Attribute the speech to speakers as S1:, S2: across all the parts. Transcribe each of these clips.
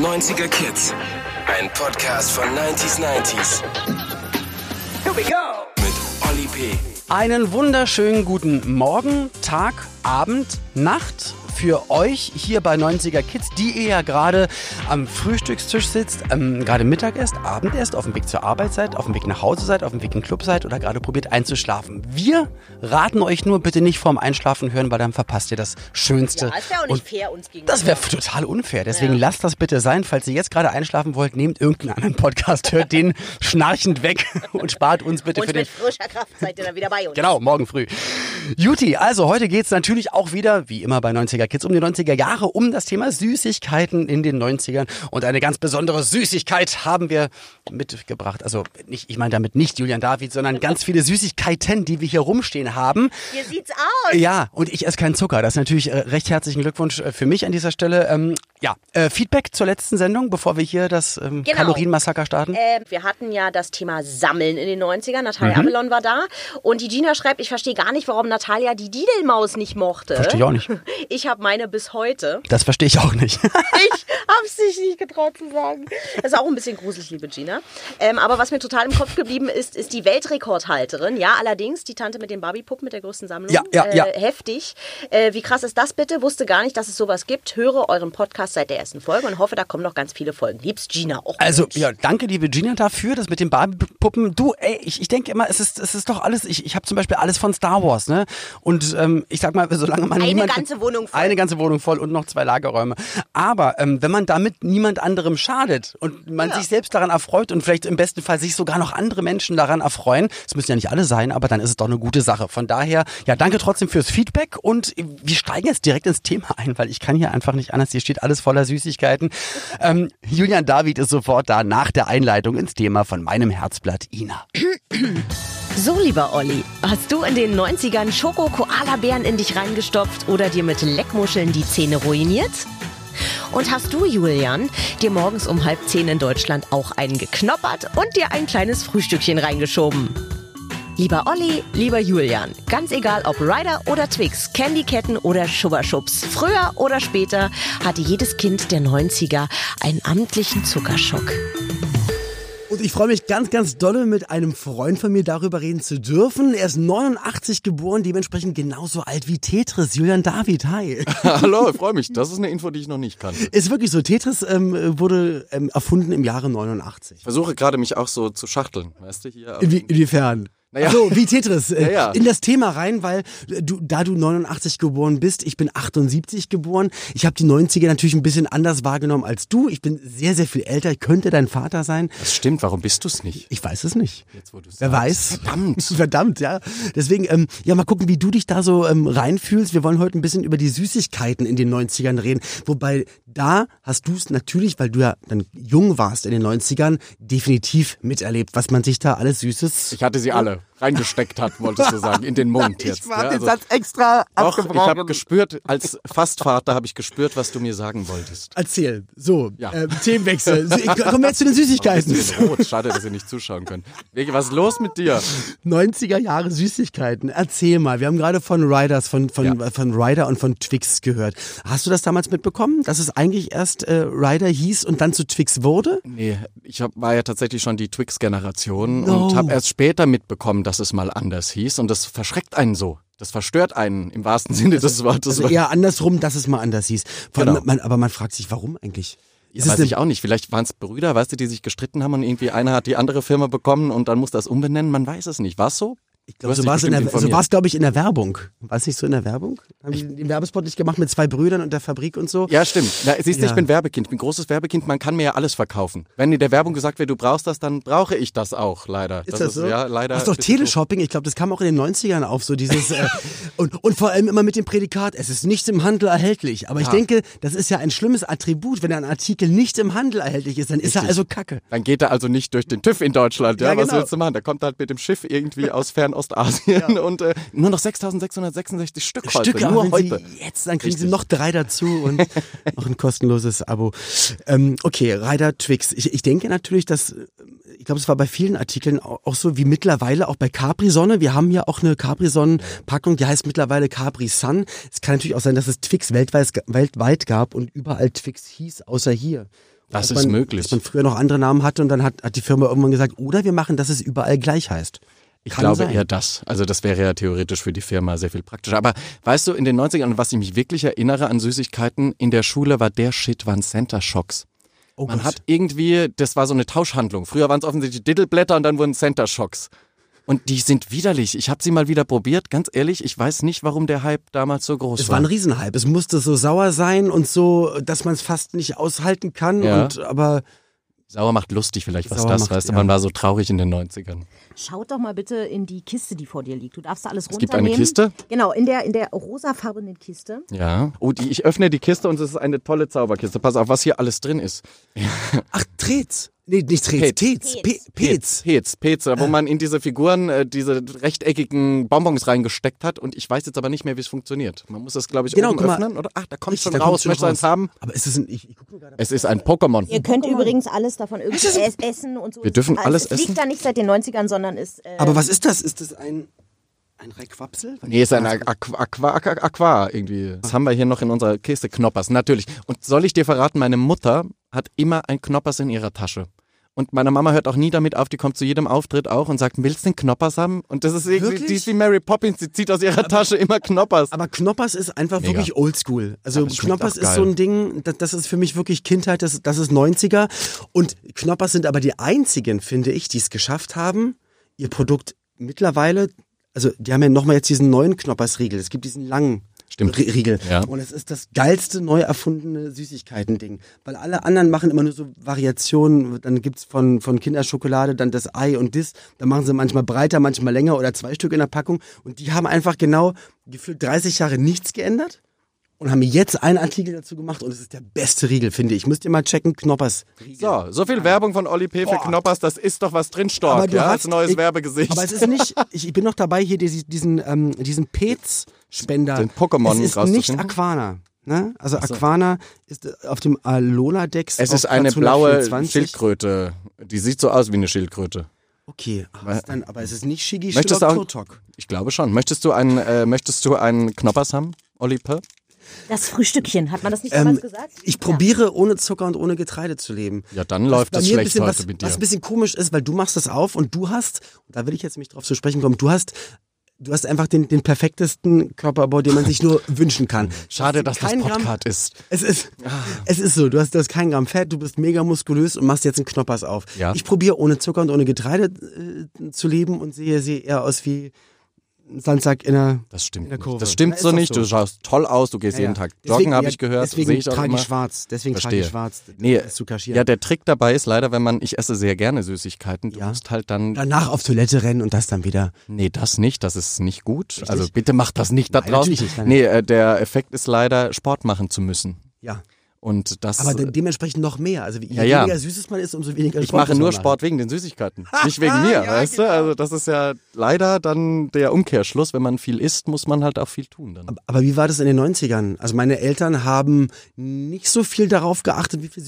S1: 90er Kids. Ein Podcast von 90s. Here we go! Mit Olli P.
S2: Einen wunderschönen guten Morgen, Tag, Abend, Nacht für euch hier bei 90er Kids, die ihr ja gerade am Frühstückstisch sitzt, gerade Mittag esst, Abend esst, auf dem Weg zur Arbeit seid, auf dem Weg nach Hause seid, auf dem Weg in den Club seid oder gerade probiert einzuschlafen. Wir raten euch nur, bitte nicht vorm Einschlafen hören, weil dann verpasst ihr das Schönste.
S3: Ja, das wäre auch nicht fair uns gegenüber.
S2: Das wäre total unfair, deswegen lasst das bitte sein. Falls ihr jetzt gerade einschlafen wollt, nehmt irgendeinen anderen Podcast, hört den schnarchend weg und spart uns bitte
S3: und
S2: für den...
S3: mit frischer Kraft seid ihr dann wieder bei uns.
S2: Genau, morgen früh. Juti, also heute geht's natürlich auch wieder, wie immer bei 90er Kids, um die 90er Jahre, um das Thema Süßigkeiten in den 90ern. Und eine ganz besondere Süßigkeit haben wir mitgebracht. Also nicht, ich meine damit nicht Julian David, sondern ganz viele Süßigkeiten, die wir hier rumstehen haben.
S3: Hier sieht's aus.
S2: Ja, und ich esse keinen Zucker. Das ist natürlich recht herzlichen Glückwunsch für mich an dieser Stelle. Feedback zur letzten Sendung, bevor wir hier das Kalorienmassaker starten.
S3: Wir hatten ja das Thema Sammeln in den 90ern. Natalia Abelon war da. Und die Gina schreibt, ich verstehe gar nicht, warum Natalia die Didelmaus nicht mochte.
S2: Verstehe ich auch nicht.
S3: Ich habe meine bis heute.
S2: Das verstehe ich auch nicht.
S3: Ich hab's dich nicht getraut zu sagen. Das ist auch ein bisschen gruselig, liebe Gina. Aber was mir total im Kopf geblieben ist, ist die Weltrekordhalterin. Ja, allerdings die Tante mit den Barbie-Puppen mit der größten Sammlung.
S2: Ja.
S3: Heftig. Wie krass ist das bitte? Wusste gar nicht, dass es sowas gibt. Höre euren Podcast seit der ersten Folge und hoffe, da kommen noch ganz viele Folgen. Liebst Gina auch.
S2: Also, ja, danke, liebe Gina, dafür, das mit den Barbie-Puppen. Du, ich denke immer, es ist doch alles, ich habe zum Beispiel alles von Star Wars, ne? Und ich sag mal, solange man
S3: Eine ganze Wohnung voll
S2: und noch 2 Lagerräume. Aber wenn man damit niemand anderem schadet und man sich selbst daran erfreut und vielleicht im besten Fall sich sogar noch andere Menschen daran erfreuen, es müssen ja nicht alle sein, aber dann ist es doch eine gute Sache. Von daher, ja, danke trotzdem fürs Feedback und wir steigen jetzt direkt ins Thema ein, weil ich kann hier einfach nicht anders. Hier steht alles voller Süßigkeiten. Julian David ist sofort da nach der Einleitung ins Thema von meinem Herzblatt Ina.
S3: So, lieber Olli, hast du in den 90ern Schoko-Koala-Bären in dich reingestopft oder dir mit Leckmuscheln die Zähne ruiniert? Und hast du, Julian, dir morgens um 9:30 in Deutschland auch einen geknoppert und dir ein kleines Frühstückchen reingeschoben? Lieber Olli, lieber Julian, ganz egal ob Ryder oder Twix, Candyketten oder Schubberschubs, früher oder später hatte jedes Kind der 90er einen amtlichen Zuckerschock.
S2: Und ich freue mich ganz, ganz dolle, mit einem Freund von mir darüber reden zu dürfen. Er ist 89 geboren, dementsprechend genauso alt wie Tetris. Julian David, hi.
S4: Hallo, ich freue mich. Das ist eine Info, die ich noch nicht kannte.
S2: Ist wirklich so. Tetris wurde erfunden im Jahre 89.
S4: Ich versuche gerade, mich auch so zu schachteln. Weißt du, hier.
S2: Inwiefern?
S4: Naja.
S2: So, wie Tetris.
S4: Ja.
S2: In das Thema rein, weil da du 89 geboren bist, ich bin 78 geboren. Ich habe die 90er natürlich ein bisschen anders wahrgenommen als du. Ich bin sehr, sehr viel älter. Ich könnte dein Vater sein.
S4: Das stimmt, warum bist du es nicht?
S2: Ich weiß es nicht.
S4: Jetzt, wo du sagst.
S2: Wer weiß.
S4: Verdammt.
S2: Verdammt, ja. Deswegen, mal gucken, wie du dich da so reinfühlst. Wir wollen heute ein bisschen über die Süßigkeiten in den 90ern reden. Wobei, da hast du es natürlich, weil du ja dann jung warst in den 90ern, definitiv miterlebt, was man sich da alles Süßes...
S4: Ich hatte sie alle reingesteckt hat, wolltest du sagen, in den Mund jetzt.
S2: Ich war den Satz extra abgebrochen.
S4: Ich habe gespürt, als Fastvater habe ich gespürt, was du mir sagen wolltest.
S2: Erzähl. So,
S4: Ja.
S2: Themenwechsel. Kommen wir jetzt zu den Süßigkeiten.
S4: Ein bisschen rot. Schade, dass ihr nicht zuschauen könnt. Was ist los mit dir?
S2: 90er Jahre Süßigkeiten. Erzähl mal. Wir haben gerade von Riders, von Ryder und von Twix gehört. Hast du das damals mitbekommen, dass es eigentlich erst Ryder hieß und dann zu Twix wurde?
S4: Nee, war ja tatsächlich schon die Twix-Generation und habe erst später mitbekommen, dass es mal anders hieß und das verschreckt einen so. Das verstört einen im wahrsten Sinne des Wortes.
S2: Also eher andersrum, dass es mal anders hieß.
S4: Genau.
S2: Aber man fragt sich, warum eigentlich?
S4: Weiß ich auch nicht. Vielleicht waren es Brüder, weißt du, die sich gestritten haben und irgendwie einer hat die andere Firma bekommen und dann muss das umbenennen. Man weiß es nicht. War es so?
S2: Ich glaube, so war es, glaube ich, in der Werbung. War es nicht so in der Werbung? Haben die den Werbespot nicht gemacht mit 2 Brüdern und der Fabrik und so?
S4: Ja, stimmt. Na, siehst du, ich bin Werbekind, ich bin großes Werbekind, man kann mir ja alles verkaufen. Wenn in der Werbung gesagt wird, du brauchst das, dann brauche ich das auch, leider.
S2: Ist das so?
S4: Ja, leider.
S2: Das ist doch Teleshopping, ich glaube, das kam auch in den 90ern auf, so dieses, und vor allem immer mit dem Prädikat, es ist nicht im Handel erhältlich. Aber ich denke, das ist ja ein schlimmes Attribut, wenn ein Artikel nicht im Handel erhältlich ist, dann ist er also Kacke.
S4: Dann geht er also nicht durch den TÜV in Deutschland, ja, was willst du machen? Der kommt halt mit dem Schiff irgendwie aus Fernostasien. Und nur noch 6.666 Stück heute, nur heute.
S2: Dann kriegen Sie noch 3 dazu und noch ein kostenloses Abo. Okay, Ryder Twix. Ich denke natürlich, dass, ich glaube, es war bei vielen Artikeln auch so wie mittlerweile auch bei Capri-Sonne. Wir haben ja auch eine Capri-Sonnen-Packung, die heißt mittlerweile Capri-Sun. Es kann natürlich auch sein, dass es Twix weltweit gab und überall Twix hieß, außer hier.
S4: Das ist möglich.
S2: Dass man früher noch andere Namen hatte und dann hat die Firma irgendwann gesagt, oder wir machen, dass es überall gleich heißt.
S4: Ich glaube eher das. Also das wäre ja theoretisch für die Firma sehr viel praktischer. Aber weißt du, in den 90ern, was ich mich wirklich erinnere an Süßigkeiten, in der Schule waren Center Shocks.
S2: Oh
S4: Man
S2: Gott.
S4: hat irgendwie, das war so eine Tauschhandlung. Früher waren es offensichtlich Dittelblätter und dann wurden Center Shocks. Und die sind widerlich. Ich habe sie mal wieder probiert. Ganz ehrlich, ich weiß nicht, warum der Hype damals so groß war.
S2: Es war ein Riesenhype. Es musste so sauer sein und so, dass man es fast nicht aushalten kann.
S4: Ja.
S2: Aber
S4: Sauer macht lustig vielleicht, was
S2: Sauer
S4: das,
S2: macht,
S4: weißt du,
S2: ja.
S4: man war so traurig in den 90ern.
S5: Schaut doch mal bitte in die Kiste, die vor dir liegt. Du darfst da alles
S4: Es
S5: runternehmen.
S4: gibt eine Kiste?
S5: Genau, in der rosafarbenen Kiste.
S4: Ja. Oh, ich öffne die Kiste und es ist eine tolle Zauberkiste. Pass auf, was hier alles drin ist.
S2: ach, Trez. Nee, nicht Trez. Tez.
S4: Pez, wo man in diese Figuren diese rechteckigen Bonbons reingesteckt hat und ich weiß jetzt aber nicht mehr, wie es funktioniert. Man muss das, glaube ich,
S2: Genau,
S4: oben
S2: guck mal.
S4: öffnen, oder? Ach, da kommt
S2: Richtig,
S4: schon
S2: da
S4: raus.
S2: kommt's schon
S4: Möchtest du eins
S2: raus.
S4: haben?
S2: Aber es ist ich guck mal gerade.
S4: Es ist ein Pokémon.
S5: Ihr könnt übrigens alles davon irgendwie essen und so.
S4: Wir dürfen alles
S5: es liegt
S4: essen?
S5: da nicht seit den 90ern, sondern ist...
S2: Aber was ist das? Ist das ein Requapsel?
S4: Nee, ist ein Aqua irgendwie. Das haben wir hier noch in unserer Kiste. Knoppers, natürlich. Und soll ich dir verraten, meine Mutter hat immer ein Knoppers in ihrer Tasche. Und meine Mama hört auch nie damit auf, die kommt zu jedem Auftritt auch und sagt, willst du einen Knoppers haben? Und das ist irgendwie,
S2: Wirklich?
S4: die ist wie Mary Poppins, die zieht aus ihrer Tasche immer Knoppers.
S2: Aber Knoppers ist einfach
S4: Mega.
S2: wirklich oldschool. Also
S4: Aber es schmeckt
S2: Knoppers
S4: auch
S2: ist
S4: geil.
S2: so ein Ding, das ist für mich wirklich Kindheit, das ist 90er. Und Knoppers sind aber die einzigen, finde ich, die es geschafft haben, ihr Produkt mittlerweile, also die haben ja nochmal jetzt diesen neuen Knoppers-Riegel. Es gibt diesen langen
S4: Stimmt.
S2: Riegel.
S4: Ja.
S2: Und es ist das geilste neu erfundene Süßigkeiten-Ding. Weil alle anderen machen immer nur so Variationen. Dann gibt's von Kinderschokolade dann das Ei und das. Dann machen sie manchmal breiter, manchmal länger oder 2 Stück in der Packung. Und die haben einfach genau gefühlt 30 Jahre nichts geändert. Und haben jetzt einen Artikel dazu gemacht und es ist der beste Riegel, finde ich. Müsst ihr mal checken, Knoppers Riegel.
S4: So viel Werbung von Olli P. für Knoppers, das ist doch was drin,
S2: Aber
S4: Stork,
S2: du
S4: ja,
S2: hast-
S4: als neues
S2: ich-
S4: Werbegesicht.
S2: Aber es ist nicht, ich bin noch dabei, hier diesen Pez-Spender.
S4: Den Pokémon
S2: Es ist nicht
S4: rauszufinden.
S2: Aquana. Ne? Also Aquana ist auf dem Alola-Dex.
S4: Es
S2: auf
S4: ist eine
S2: Platz
S4: blaue
S2: 124.
S4: Schildkröte. Die sieht so aus wie eine Schildkröte.
S2: Okay, aber es ist nicht Shigi
S4: Möchtest du auch-
S2: Turtok.
S4: Ich glaube schon. Möchtest du einen Knoppers haben, Olli P.?
S5: das Frühstückchen, hat man das nicht damals gesagt?
S2: Ich probiere ohne Zucker und ohne Getreide zu leben.
S4: Ja, dann läuft
S2: Bei
S4: das
S2: mir ein
S4: schlecht
S2: bisschen
S4: heute
S2: was,
S4: mit dir.
S2: was ein bisschen komisch ist, weil du machst das auf und du hast, und da will ich jetzt mich drauf zu sprechen kommen, du hast einfach den perfektesten Körperbau, den man sich nur wünschen kann.
S4: Schade, dass das
S2: Kein Gramm-
S4: Podcast ist.
S2: Es ist so, du hast kein Gramm Fett, du bist mega muskulös und machst jetzt einen Knoppers auf.
S4: Ja.
S2: Ich probiere ohne Zucker und ohne Getreide zu leben und sehe eher aus wie ein Sandsack in der
S4: Das stimmt
S2: in der
S4: nicht.
S2: Kurve.
S4: Das stimmt
S2: Ja, ist
S4: so
S2: doch
S4: nicht. Du schaust toll aus, du gehst
S2: Ja, ja.
S4: jeden Tag
S2: Deswegen-
S4: joggen, habe
S2: ja,
S4: ich gehört.
S2: Deswegen
S4: Sehe ich auch
S2: trage
S4: immer.
S2: ich schwarz. Deswegen
S4: Verstehe.
S2: trage ich schwarz.
S4: Nee,
S2: das zu kaschieren.
S4: ja, der Trick dabei ist leider, ich esse sehr gerne Süßigkeiten, du
S2: Ja.
S4: musst halt dann,
S2: Danach auf Toilette rennen und das dann wieder.
S4: nee, das nicht, das ist nicht gut. Also bitte mach das nicht da
S2: Nein,
S4: draußen.
S2: natürlich nicht, nein.
S4: Nee, der Effekt ist leider, Sport machen zu müssen.
S2: Ja.
S4: Und das,
S2: Aber dementsprechend noch mehr. Also je
S4: Ja.
S2: weniger Süßes man ist, umso weniger
S4: ich
S2: Sport
S4: mache
S2: muss
S4: nur
S2: man
S4: Sport wegen den Süßigkeiten, nicht wegen mir,
S2: Ja,
S4: weißt du? Also das ist ja leider dann der Umkehrschluss. Wenn man viel isst, muss man halt auch viel tun dann.
S2: Aber wie war das in den 90ern? Also meine Eltern haben nicht so viel darauf geachtet, wie viel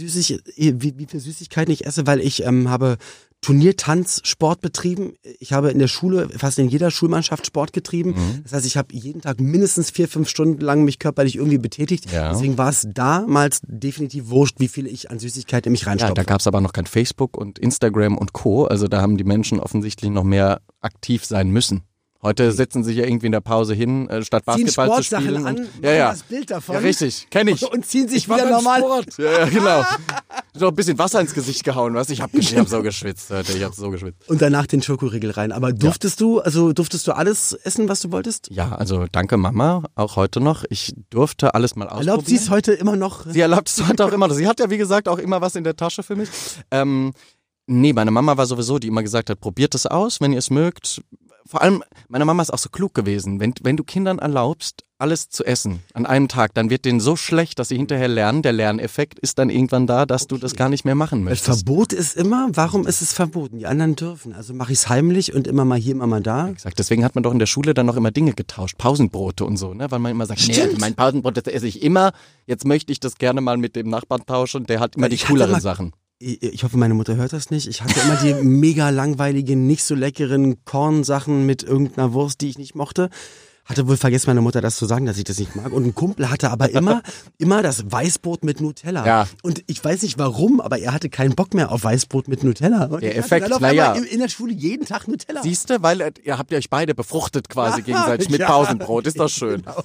S2: Süßigkeiten ich esse, weil ich habe Turniertanzsport betrieben. Ich habe in der Schule, fast in jeder Schulmannschaft Sport getrieben. Das heißt, ich habe jeden Tag mindestens 4-5 Stunden lang mich körperlich irgendwie betätigt.
S4: Ja.
S2: Deswegen war es damals definitiv wurscht, wie viel ich an Süßigkeiten in mich
S4: Ja,
S2: reinstopfe.
S4: da gab es aber noch kein Facebook und Instagram und Co. Also da haben die Menschen offensichtlich noch mehr aktiv sein müssen. Heute setzen sich ja irgendwie in der Pause hin, statt
S2: ziehen
S4: Basketball zu
S2: Sportsachen
S4: spielen.
S2: an,
S4: und,
S2: machen
S4: ja.
S2: das Bild davon.
S4: Ja, richtig, kenne ich.
S2: Und ziehen sich
S4: war
S2: wieder
S4: beim
S2: normal.
S4: Sport. Ja, genau. So ein bisschen Wasser ins Gesicht gehauen, was? Ich hab so geschwitzt heute, ich hab so geschwitzt.
S2: Und danach den Schokoriegel rein. Aber durftest du alles essen, was du wolltest?
S4: Ja, also danke Mama, auch heute noch. Ich durfte alles mal ausprobieren.
S2: Erlaubt sie es heute immer noch?
S4: Sie erlaubt es heute auch immer noch. Sie hat ja, wie gesagt, auch immer was in der Tasche für mich. Nee, meine Mama war sowieso, die immer gesagt hat, probiert es aus, wenn ihr es mögt. Vor allem, meine Mama ist auch so klug gewesen. Wenn du Kindern erlaubst, alles zu essen an einem Tag, dann wird denen so schlecht, dass sie hinterher lernen. Der Lerneffekt ist dann irgendwann da, dass du das gar nicht mehr machen
S2: Das
S4: möchtest.
S2: Verbot ist immer, warum ist es verboten? Die anderen dürfen. Also mache ich es heimlich und immer mal hier, immer mal da.
S4: Exakt. Deswegen hat man doch in der Schule dann noch immer Dinge getauscht, Pausenbrote und so, ne? Weil man immer sagt, nee,
S2: Stimmt.
S4: mein Pausenbrot, das esse ich immer. Jetzt möchte ich das gerne mal mit dem Nachbarn tauschen. Der hat immer die
S2: Ich hatte
S4: cooleren
S2: mal-
S4: Sachen.
S2: Ich hoffe, meine Mutter hört das nicht. Ich hatte immer die mega langweiligen, nicht so leckeren Kornsachen mit irgendeiner Wurst, die ich nicht mochte. Hatte wohl vergessen, meine Mutter das zu sagen, dass ich das nicht mag. Und ein Kumpel hatte aber immer das Weißbrot mit Nutella.
S4: Ja.
S2: Und ich weiß nicht warum, aber er hatte keinen Bock mehr auf Weißbrot mit Nutella. Und
S4: Der
S2: ich hatte
S4: Effekt,
S2: dann auf
S4: naja.
S2: einmal in der Schule jeden Tag Nutella.
S4: Siehst du, weil ihr habt ja euch beide befruchtet quasi gegenseitig mit Pausenbrot. Ist doch schön.
S2: Genau.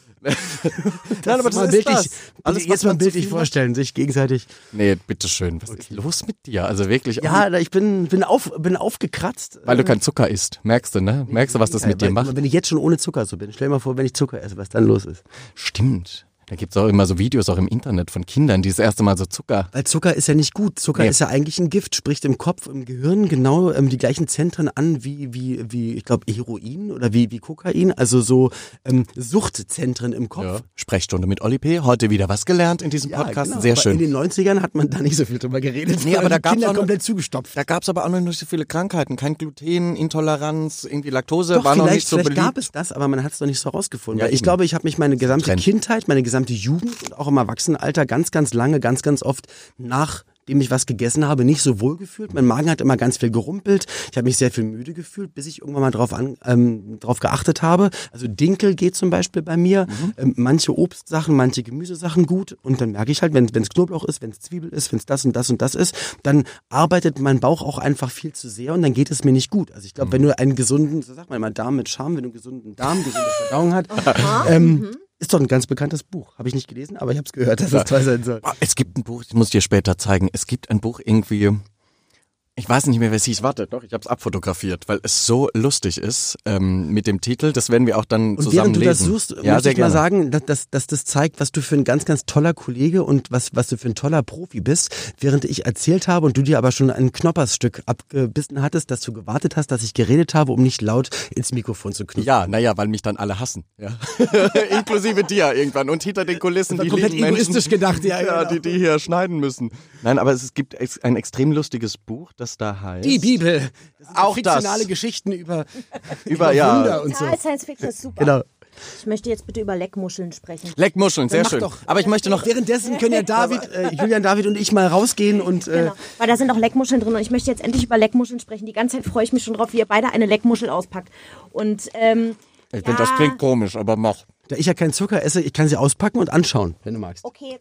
S4: Nein, aber das ist das. Alles,
S2: jetzt
S4: was
S2: mal
S4: man zu
S2: bildlich
S4: viel
S2: vorstellen, sich gegenseitig.
S4: Nee, bitteschön. Was ist los mit dir? Also wirklich.
S2: Ja, ich bin aufgekratzt.
S4: Weil du kein Zucker isst. Merkst du, ne? Merkst du, was das mit dir macht?
S2: Wenn ich jetzt schon ohne Zucker so bin, stell dir mal vor, wenn ich Zucker esse, was dann los ist.
S4: Stimmt. Da gibt's auch immer so Videos auch im Internet von Kindern, die das erste Mal so Zucker...
S2: Weil Zucker ist ja nicht gut. Zucker ist ja eigentlich ein Gift, spricht im Kopf, im Gehirn genau die gleichen Zentren an wie ich glaube, Heroin oder wie Kokain. Also so Suchtzentren im Kopf.
S4: Ja. Sprechstunde mit Oli P. Heute wieder was gelernt in diesem Podcast.
S2: Genau.
S4: Sehr
S2: aber
S4: schön.
S2: In den 90ern hat man da nicht so viel drüber geredet.
S4: Nee, aber da gab's
S2: Kinder
S4: auch noch-
S2: komplett zugestopft.
S4: Da gab's aber auch noch nicht so viele Krankheiten. Kein Gluten, Intoleranz, irgendwie Laktose
S2: Doch,
S4: war noch nicht so
S2: vielleicht
S4: beliebt.
S2: gab es das, aber man hat es noch nicht so rausgefunden.
S4: Ja,
S2: Weil ich
S4: eben.
S2: glaube, ich habe mich meine gesamte
S4: Trend.
S2: Kindheit, meine gesamte Jugend und auch im Erwachsenenalter ganz, ganz lange, ganz, ganz oft nachdem ich was gegessen habe, nicht so wohl gefühlt. Mein Magen hat immer ganz viel gerumpelt. Ich habe mich sehr viel müde gefühlt, bis ich irgendwann mal drauf geachtet habe. Also Dinkel geht zum Beispiel bei mir. Manche Obstsachen, manche Gemüsesachen gut. Und dann merke ich halt, wenn es Knoblauch ist, wenn es Zwiebel ist, wenn es das und das und das ist, dann arbeitet mein Bauch auch einfach viel zu sehr und dann geht es mir nicht gut. Also ich glaube, wenn du einen gesunden, so sagt man immer Darm mit Charme, wenn du einen gesunden Darm, gesunde Verdauung hast, ist doch ein ganz bekanntes Buch. Habe ich nicht gelesen, aber ich habe es gehört, dass es toll sein soll.
S4: Es gibt ein Buch, ich muss dir später zeigen. Es gibt ein Buch irgendwie, ich weiß nicht mehr, wer es hieß. Warte, doch, ich habe es abfotografiert, weil es so lustig ist mit dem Titel. Das werden wir auch dann
S2: Und
S4: zusammen
S2: während du das
S4: lesen.
S2: suchst,
S4: Ja,
S2: möchte
S4: sehr
S2: ich mal
S4: gerne.
S2: sagen, dass das zeigt, was du für ein ganz, ganz toller Kollege und was du für ein toller Profi bist. Während ich erzählt habe und du dir aber schon ein Knoppersstück abgebissen hattest, dass du gewartet hast, dass ich geredet habe, um nicht laut ins Mikrofon zu knüpfen.
S4: Ja, naja, weil mich dann alle hassen. Ja. Inklusive dir irgendwann. Und hinter den Kulissen
S2: Das
S4: die
S2: war komplett
S4: lieben Menschen,
S2: egoistisch gedacht, ja,
S4: ja,
S2: genau.
S4: die hier schneiden müssen. Nein, aber es gibt ein extrem lustiges Buch, das da heißt...
S2: Die Bibel. Das sind
S4: Auch
S2: fiktionale
S4: das.
S2: Geschichten über
S4: ja.
S2: Wunder und so.
S5: Total Science Fiction ist super.
S2: Genau.
S5: Ich möchte jetzt bitte über Leckmuscheln sprechen.
S4: Leckmuscheln, sehr
S2: Mach
S4: schön.
S2: doch.
S4: Aber ich möchte noch...
S2: Währenddessen können ja Julian David und ich mal rausgehen und
S5: Genau. Weil da sind auch Leckmuscheln drin und ich möchte jetzt endlich über Leckmuscheln sprechen. Die ganze Zeit freue ich mich schon drauf, wie ihr beide eine Leckmuschel auspackt. Und
S4: Ich finde, das klingt komisch, aber mach.
S2: da ich ja keinen Zucker esse, ich kann sie auspacken und anschauen, wenn du magst.
S5: okay.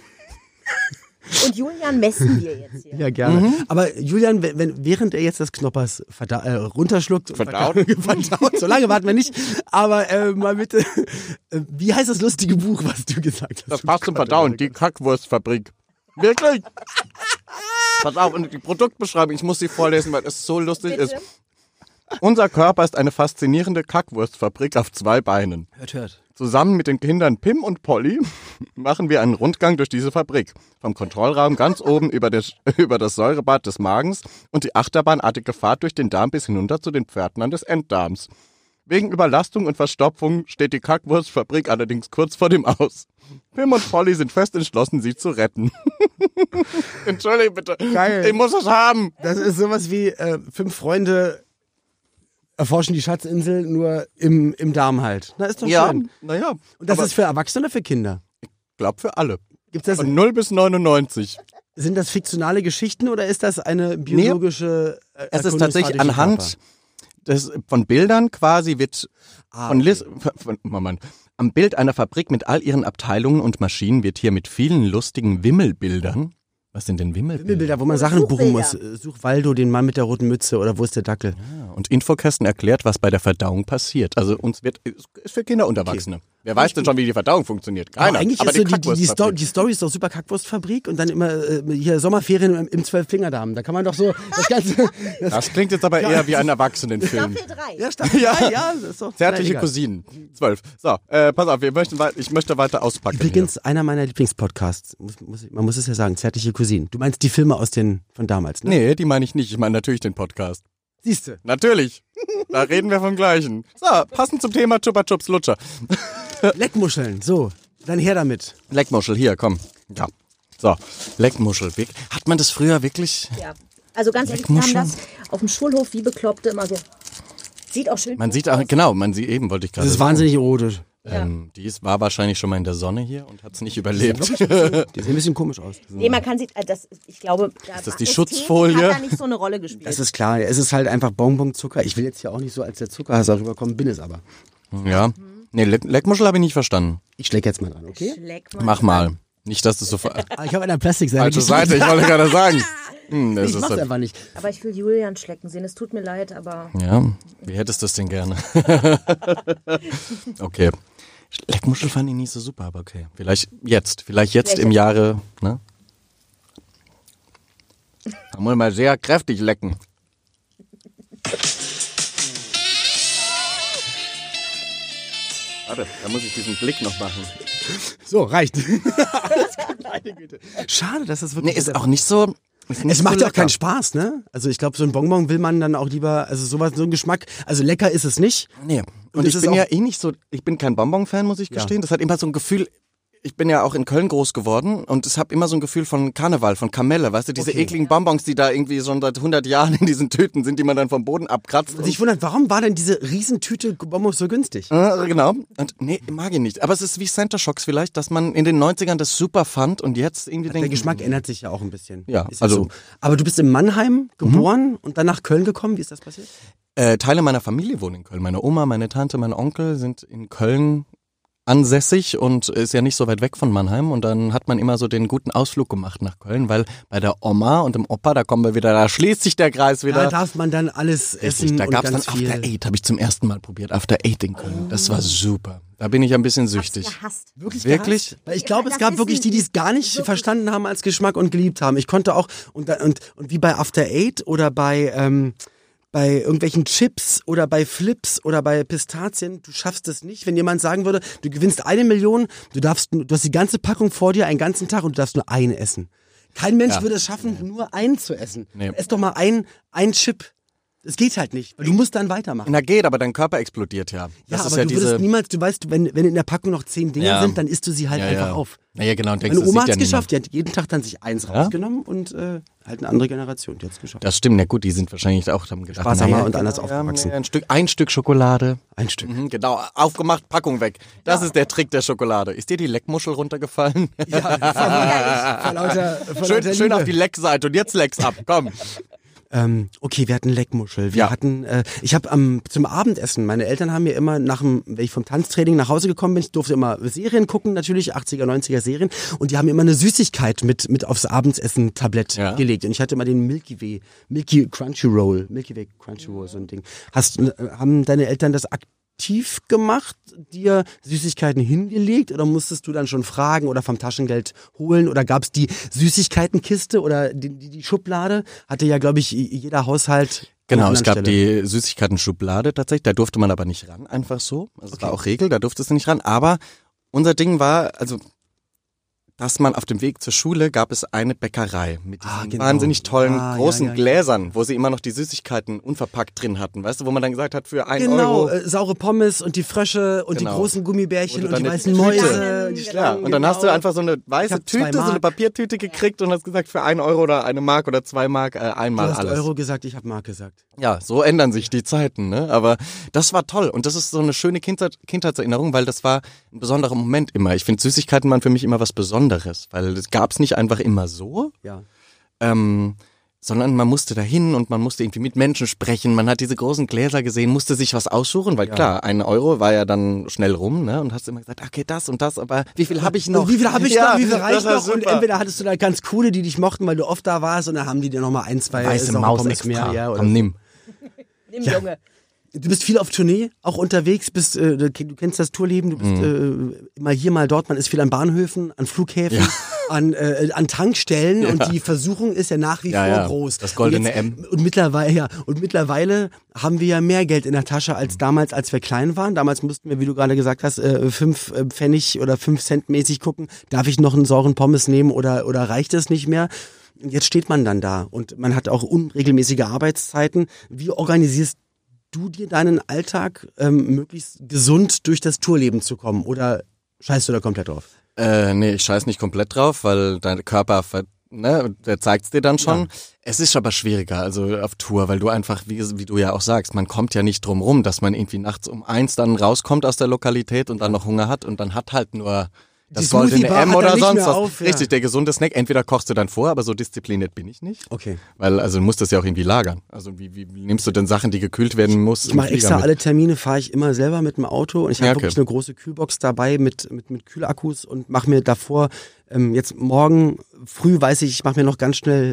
S5: Und Julian messen wir jetzt hier.
S2: Ja, gerne. Aber Julian, während er jetzt das Knoppers runterschluckt,
S4: Verdaut.
S2: verdaut, so lange warten wir nicht, aber mal bitte, wie heißt das lustige Buch, was du gesagt hast?
S4: Das passt zum Verdauen, die Kackwurstfabrik. Wirklich? Pass auf, und die Produktbeschreibung, ich muss sie vorlesen, weil es so lustig ist. Unser Körper ist eine faszinierende Kackwurstfabrik auf 2 Beinen.
S2: Hört.
S4: Zusammen mit den Kindern Pim und Polly machen wir einen Rundgang durch diese Fabrik. Vom Kontrollraum ganz oben über das Säurebad des Magens und die achterbahnartige Fahrt durch den Darm bis hinunter zu den Pförtnern des Enddarms. Wegen Überlastung und Verstopfung steht die Kackwurstfabrik allerdings kurz vor dem Aus. Pim und Polly sind fest entschlossen, sie zu retten. Entschuldige bitte.
S2: Geil.
S4: Ich muss es haben.
S2: Das ist sowas wie 5 Freunde erforschen die Schatzinsel nur im Darm halt. Na, ist doch schön.
S4: naja.
S2: Und das ist für Erwachsene oder für Kinder?
S4: Ich glaube für alle.
S2: Gibt's das,
S4: Von 0 bis 99.
S2: sind das fiktionale Geschichten oder ist das eine biologische
S4: Es ist tatsächlich anhand von Bildern quasi wird am Bild einer Fabrik mit all ihren Abteilungen und Maschinen wird hier mit vielen lustigen Wimmelbildern. Was sind denn Wimmelbilder?
S2: Bilder, wo man Sachen buchen muss. Such Waldo, den Mann mit der roten Mütze oder wo ist der Dackel?
S4: Und Infokästen erklärt, was bei der Verdauung passiert. Also ist für Kinder und Erwachsene. Wer weiß denn schon, wie die Verdauung funktioniert? Keiner.
S2: Eigentlich
S4: Aber
S2: ist so die
S4: Kackwurstfabrik.
S2: Story ist doch super Kackwurstfabrik und dann immer hier Sommerferien im 12-Fingerdarm. Da kann man doch so das Ganze...
S4: Das klingt jetzt aber eher wie ein Erwachsenenfilm.
S5: Staffel 3.
S2: Ja, Staffel
S4: Ja.
S2: 3, ja, das ist doch...
S4: Zärtliche
S2: egal.
S4: Cousinen. 12. So, pass auf, ich möchte weiter auspacken.
S2: Übrigens, einer meiner Lieblingspodcasts, man muss es ja sagen, Zärtliche Cousinen. Du meinst die Filme von damals, ne?
S4: Nee, die meine ich nicht. Ich meine natürlich den Podcast.
S2: Siehste.
S4: Natürlich. Da reden wir vom Gleichen. So, passend zum Thema Chupa Chups Lutscher.
S2: Leckmuscheln, so, dann her damit.
S4: Leckmuschel, hier, komm. Ja. So, Leckmuschel. Hat man das früher wirklich?
S5: Ja. Also ganz ehrlich, wir haben
S4: Leckmuscheln?
S5: das auf dem Schulhof wie Bekloppte immer so. Sieht auch schön
S4: Man
S5: gut
S4: sieht
S5: aus.
S4: auch, genau, man sieht eben, wollte ich gerade
S2: Das ist
S4: sagen.
S2: wahnsinnig erotisch.
S4: War wahrscheinlich schon mal in der Sonne hier und hat es nicht überlebt.
S2: Die sehen ein bisschen komisch aus.
S5: Nee, man kann sie, ich glaube,
S4: das die
S5: Ästhetik
S4: Schutzfolie?
S5: hat da nicht so eine Rolle gespielt.
S2: Das ist klar, es ist halt einfach Bonbon-Zucker. Ich will jetzt ja auch nicht so als der Zuckerhasser rüberkommen, bin es aber.
S4: Ja. Nee, Leckmuschel habe ich nicht verstanden.
S2: Ich schläg jetzt mal dran, okay?
S4: Mach mal. Nicht, dass du so...
S2: Ich habe eine Plastikseite.
S4: Falsche Seite, ich wollte gerade sagen.
S2: Ich mach's einfach nicht.
S5: Aber ich will Julian schlecken sehen. Es tut mir leid, aber...
S4: Ja, wie hättest du es denn gerne? Okay. Leckmuschel fand ich nicht so super, aber okay. Vielleicht jetzt im Jahre, ne? Da muss man sehr kräftig lecken. Warte, da muss ich diesen Blick noch machen.
S2: So, reicht. Meine Güte. Schade, dass das wirklich...
S4: Nee, ist auch nicht so...
S2: Es macht ja auch keinen Spaß, ne? Also ich glaube, so ein Bonbon will man dann auch lieber, also sowas, so ein Geschmack, also lecker ist es nicht.
S4: Nee. Und ich bin ja nicht so, ich bin kein Bonbon-Fan, muss ich gestehen. Das hat immer so ein Gefühl, ich bin ja auch in Köln groß geworden und es habe immer so ein Gefühl von Karneval, von Kamelle, weißt du, diese ekligen Bonbons, die da irgendwie schon seit 100 Jahren in diesen Tüten sind, die man dann vom Boden abkratzt.
S2: Und sich wundert, warum war denn diese Riesentüte Bonbons so günstig?
S4: Genau. Und nee, mag ich nicht. Aber es ist wie Center Shocks vielleicht, dass man in den 90ern das super fand und jetzt irgendwie denkt...
S2: Der Geschmack ändert sich ja auch ein bisschen.
S4: Ja,
S2: ist
S4: also...
S2: So. Aber du bist in Mannheim geboren und dann nach Köln gekommen. Wie ist das passiert?
S4: Teile meiner Familie wohnen in Köln. Meine Oma, meine Tante, mein Onkel sind in Köln ansässig und ist ja nicht so weit weg von Mannheim und dann hat man immer so den guten Ausflug gemacht nach Köln, weil bei der Oma und dem Opa, da kommen wir wieder, da schließt sich der Kreis wieder.
S2: Da darf man dann alles essen.
S4: Da
S2: und
S4: gab's
S2: ganz
S4: dann
S2: viel.
S4: After Eight, habe ich zum ersten Mal probiert, After Eight in Köln. Das war super. Da bin ich ein bisschen süchtig.
S5: Gehasst.
S4: Wirklich?
S2: Weil ich glaube, es gab wirklich die, die es gar nicht verstanden haben als Geschmack und geliebt haben. Ich konnte auch, und wie bei After Eight oder bei irgendwelchen Chips oder bei Flips oder bei Pistazien, du schaffst es nicht, wenn jemand sagen würde, du gewinnst 1 Million, du hast die ganze Packung vor dir einen ganzen Tag und du darfst nur einen essen. Kein Mensch würde es schaffen, nur einen zu essen.
S4: Nee.
S2: Ess doch mal ein Chip. Es geht halt nicht, weil du musst dann weitermachen.
S4: Na geht, aber dein Körper explodiert ja. Das ist
S2: aber
S4: ja
S2: du würdest niemals, du weißt, wenn in der Packung noch 10 Dinge sind, dann isst du sie halt einfach auf.
S4: Ja, genau. Und denkst,
S2: Meine Oma
S4: hat
S2: hat es geschafft, die hat jeden Tag dann sich eins rausgenommen und halt eine andere Generation, die hat es geschafft.
S4: Das stimmt, ja gut, die sind wahrscheinlich auch dann gedacht.
S2: Sparsamer und anders aufgewachsen.
S4: Ein Stück Schokolade.
S2: Ein Stück.
S4: Genau, aufgemacht, Packung weg. Das ist der Trick der Schokolade. Ist dir die Leckmuschel runtergefallen?
S2: Ja, vor lauter
S4: Schön auf die Leckseite und jetzt leck's ab, komm.
S2: Okay, wir hatten Leckmuschel. Wir hatten, ich habe zum Abendessen, meine Eltern haben mir immer wenn ich vom Tanztraining nach Hause gekommen bin, ich durfte immer Serien gucken, natürlich 80er, 90er Serien, und die haben mir immer eine Süßigkeit mit aufs Abendessen-Tablett gelegt. Und ich hatte immer den Milky Way Crunchyroll, so ein Ding. Haben deine Eltern das aktiv gemacht, dir Süßigkeiten hingelegt oder musstest du dann schon fragen oder vom Taschengeld holen oder gab es die Süßigkeitenkiste oder die Schublade? Hatte ja, glaube ich, jeder Haushalt.
S4: Genau, es gab die Süßigkeiten-Schublade tatsächlich, da durfte man aber nicht ran, einfach so. Also es war auch Regel, da durftest du nicht ran. Aber unser Ding war, also dass man auf dem Weg zur Schule gab es eine Bäckerei mit diesen wahnsinnig tollen großen Gläsern, wo sie immer noch die Süßigkeiten unverpackt drin hatten, weißt du, wo man dann gesagt hat, für 1 Euro.
S2: Genau, saure Pommes und die Frösche und die großen Gummibärchen und die weißen Mäuse.
S4: Ja, und dann hast du einfach so eine weiße Tüte, so eine Papiertüte gekriegt und hast gesagt, für 1 Euro oder 1 Mark oder 2 Mark einmal alles.
S2: Du hast Euro gesagt, ich habe Mark gesagt.
S4: Ja, so ändern sich die Zeiten, ne? Aber das war toll und das ist so eine schöne Kindheitserinnerung, weil das war ein besonderer Moment immer. Ich finde, Süßigkeiten waren für mich immer was Besonderes, weil das gab's nicht einfach immer so.
S2: Ja.
S4: Sondern man musste dahin und man musste irgendwie mit Menschen sprechen. Man hat diese großen Gläser gesehen, musste sich was aussuchen, weil klar, 1 Euro war ja dann schnell rum, ne? Und hast immer gesagt, okay, das und das, aber wie viel habe ich noch?
S2: Wie viel habe ich noch? Wie viel reicht noch? Und entweder hattest du da ganz coole, die dich mochten, weil du oft da warst, und dann haben die dir nochmal 1, 2
S4: weiße Maus
S2: Pommes
S4: extra.
S2: mehr. Ja, oder
S4: komm, nimm.
S5: Nimm, Junge.
S2: Du bist viel auf Tournee, auch unterwegs, du kennst das Tourleben, du bist mal hier, mal dort, man ist viel an Bahnhöfen, an Flughäfen, an Tankstellen und die Versuchung ist ja nach wie vor groß.
S4: Das goldene M.
S2: Und mittlerweile haben wir ja mehr Geld in der Tasche als damals, als wir klein waren. Damals mussten wir, wie du gerade gesagt hast, 5 Pfennig oder 5 Cent mäßig gucken, darf ich noch einen sauren Pommes nehmen oder reicht es nicht mehr? Jetzt steht man dann da und man hat auch unregelmäßige Arbeitszeiten. Wie organisierst du dir deinen Alltag, möglichst gesund durch das Tourleben zu kommen, oder scheißt du da komplett drauf?
S4: Nee, ich scheiß nicht komplett drauf, weil dein Körper, der zeigt's dir dann schon. Ja. Es ist aber schwieriger, also auf Tour, weil du einfach, wie du ja auch sagst, man kommt ja nicht drum rum, dass man irgendwie nachts um 1 dann rauskommt aus der Lokalität und dann noch Hunger hat und dann hat halt nur das goldene
S2: Smoothie-Bar
S4: M
S2: hat
S4: oder
S2: er nicht
S4: sonst
S2: mehr
S4: was.
S2: auf, ja.
S4: Richtig, der gesunde Snack. Entweder kochst du dann vor, aber so diszipliniert bin ich nicht.
S2: Okay.
S4: Weil, also du musst das ja auch irgendwie lagern. Also wie nimmst du denn Sachen, die gekühlt werden muss?
S2: Ich mache extra alle Termine, fahre ich immer selber mit dem Auto und ich habe
S4: Ja, okay.
S2: wirklich eine große Kühlbox dabei mit Kühlakkus und mache mir davor, jetzt morgen früh weiß ich mache mir noch ganz schnell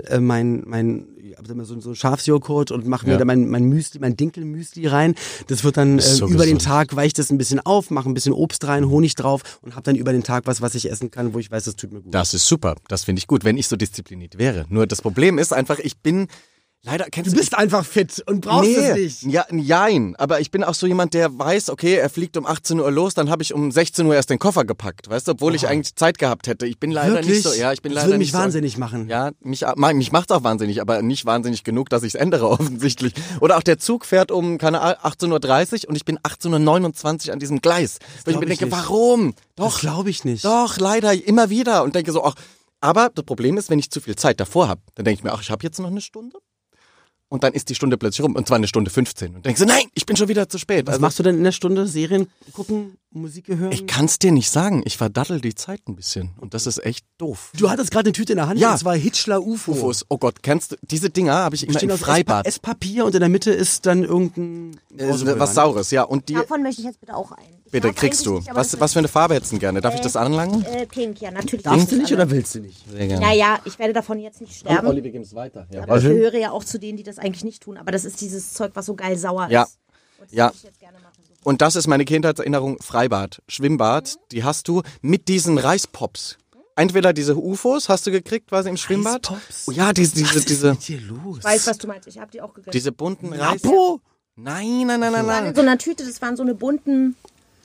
S2: so einen Schafsjoghurt und mache mir da mein Müsli, mein Dinkelmüsli rein. Das wird dann
S4: so
S2: über den
S4: gesund.
S2: Tag, weiche ich das ein bisschen auf, mache ein bisschen Obst rein, Honig drauf und habe dann über den Tag was ich essen kann, wo ich weiß, das tut mir gut.
S4: Das ist super. Das finde ich gut, wenn ich so diszipliniert wäre. Nur das Problem ist einfach, ich bin leider, kennst
S2: Du bist einfach fit und brauchst es nicht.
S4: Ja, nein, aber ich bin auch so jemand, der weiß, okay, er fliegt um 18 Uhr los, dann habe ich um 16 Uhr erst den Koffer gepackt, weißt du, obwohl ich eigentlich Zeit gehabt hätte. Ich bin leider
S2: Wirklich?
S4: nicht so, ja, ich bin
S2: Das
S4: leider
S2: würde mich
S4: nicht so.
S2: wahnsinnig machen.
S4: Ja, mich macht's auch wahnsinnig, aber nicht wahnsinnig genug, dass ich es ändere offensichtlich. Oder auch der Zug fährt um, keine Ahnung, 18.30 Uhr und ich bin 18.29 Uhr an diesem Gleis. Wo ich mir
S2: glaub ich
S4: denke,
S2: nicht.
S4: warum?
S2: Das
S4: Doch,
S2: glaube ich nicht.
S4: doch, leider, immer wieder. Und denke so, ach, aber das Problem ist, wenn ich zu viel Zeit davor habe, dann denke ich mir, ach, ich habe jetzt noch eine Stunde. Und dann ist die Stunde plötzlich rum, und zwar 1:15. Und denkst du, nein, ich bin schon wieder zu spät.
S2: Was machst du denn in der Stunde? Serien gucken, Musik hören?
S4: Ich kann's dir nicht sagen. Ich verdattel die Zeit ein bisschen. Und das ist echt doof.
S2: Du hattest gerade eine Tüte in der Hand,
S4: Ja.
S2: das war Hitchler UFO.
S4: UFOs, oh Gott, kennst du, diese Dinger habe ich immer
S2: Bestehen
S4: im
S2: aus
S4: Freibad.
S2: Esspapier und in der Mitte ist dann irgendein
S4: Was Saures, ja. Und die,
S5: Davon möchte ich jetzt bitte auch einen. Ich
S4: bitte,
S5: mag's
S4: kriegst du.
S5: eigentlich nicht, aber
S4: Was für eine Farbe hättest du denn gerne? Darf ich das anlangen?
S5: Pink, ja, natürlich.
S2: Darfst du nicht oder willst du nicht?
S4: Sehr gerne.
S5: Naja, ich werde davon jetzt nicht sterben.
S4: wir geben es weiter. Ja.
S5: Aber ich gehöre ja auch zu denen, die das eigentlich nicht tun. Aber das ist dieses Zeug, was so geil sauer
S4: Ja.
S5: ist. Und das
S4: Ja.
S5: würde ich jetzt gerne machen. So.
S4: Und das ist meine Kindheitserinnerung, Freibad, Schwimmbad, die hast du mit diesen Reispops. Entweder diese UFOs hast du gekriegt, quasi im Schwimmbad.
S2: Reispops?
S4: Oh ja,
S2: Was
S4: diese,
S2: ist
S4: diese,
S2: mit dir los?
S5: Ich weiß, was du meinst. Ich habe die auch gegessen.
S4: diese bunten Reis...
S2: Apo?
S4: Nein.
S5: Die waren in so einer Tüte, das waren so eine bunten...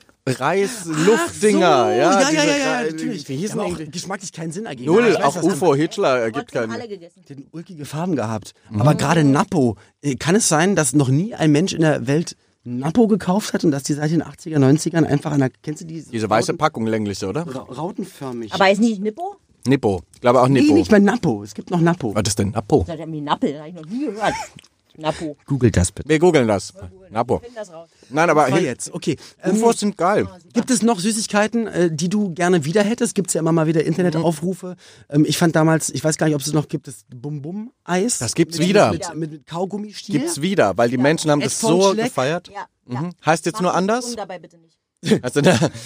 S4: Reisluftdinger,
S2: Ach so.
S4: ja.
S2: ja,
S4: diese
S2: natürlich.
S4: Wie hießen
S2: Die haben
S4: eigentlich?
S2: auch geschmacklich keinen Sinn ergeben.
S4: Null,
S2: Ich weiß,
S4: auch
S2: was du
S4: UFO, Hitler ergibt
S5: Trotzdem
S4: keinen.
S5: alle gegessen.
S2: Die hatten ulkige Farben gehabt. Aber gerade Nappo, kann es sein, dass noch nie ein Mensch in der Welt Nappo gekauft hat und dass die seit den 80er, 90ern einfach an der, kennst du
S4: Diese weiße Packung längliche, oder?
S2: rautenförmig.
S5: Aber ist nicht Nippo?
S4: Nippo. Ich glaube auch
S2: nee,
S4: Nippo.
S2: nicht bei Nappo. Es gibt noch Nappo.
S4: Was ist denn Nappo?
S5: Das hat ja wie Nappel, das habe ich noch nie gehört. Nappo.
S2: Googelt das bitte.
S4: Wir googeln das. Nappo.
S5: Find das raus.
S4: Nein, aber
S2: War jetzt, okay.
S4: UFOs sind geil.
S2: Gibt es noch Süßigkeiten, die du gerne wieder hättest? Gibt es ja immer mal wieder Internetaufrufe. Ich fand damals, ich weiß gar nicht, ob es noch gibt, das Bum-Bum-Eis.
S4: Das gibt's
S2: mit,
S4: wieder.
S2: Mit Kaugummistiel.
S4: Gibt's wieder, weil die Menschen haben das
S2: Edford
S4: so
S2: Schleck.
S4: gefeiert.
S5: Ja.
S4: Heißt jetzt nur anders?
S5: Dabei bitte nicht.
S4: Also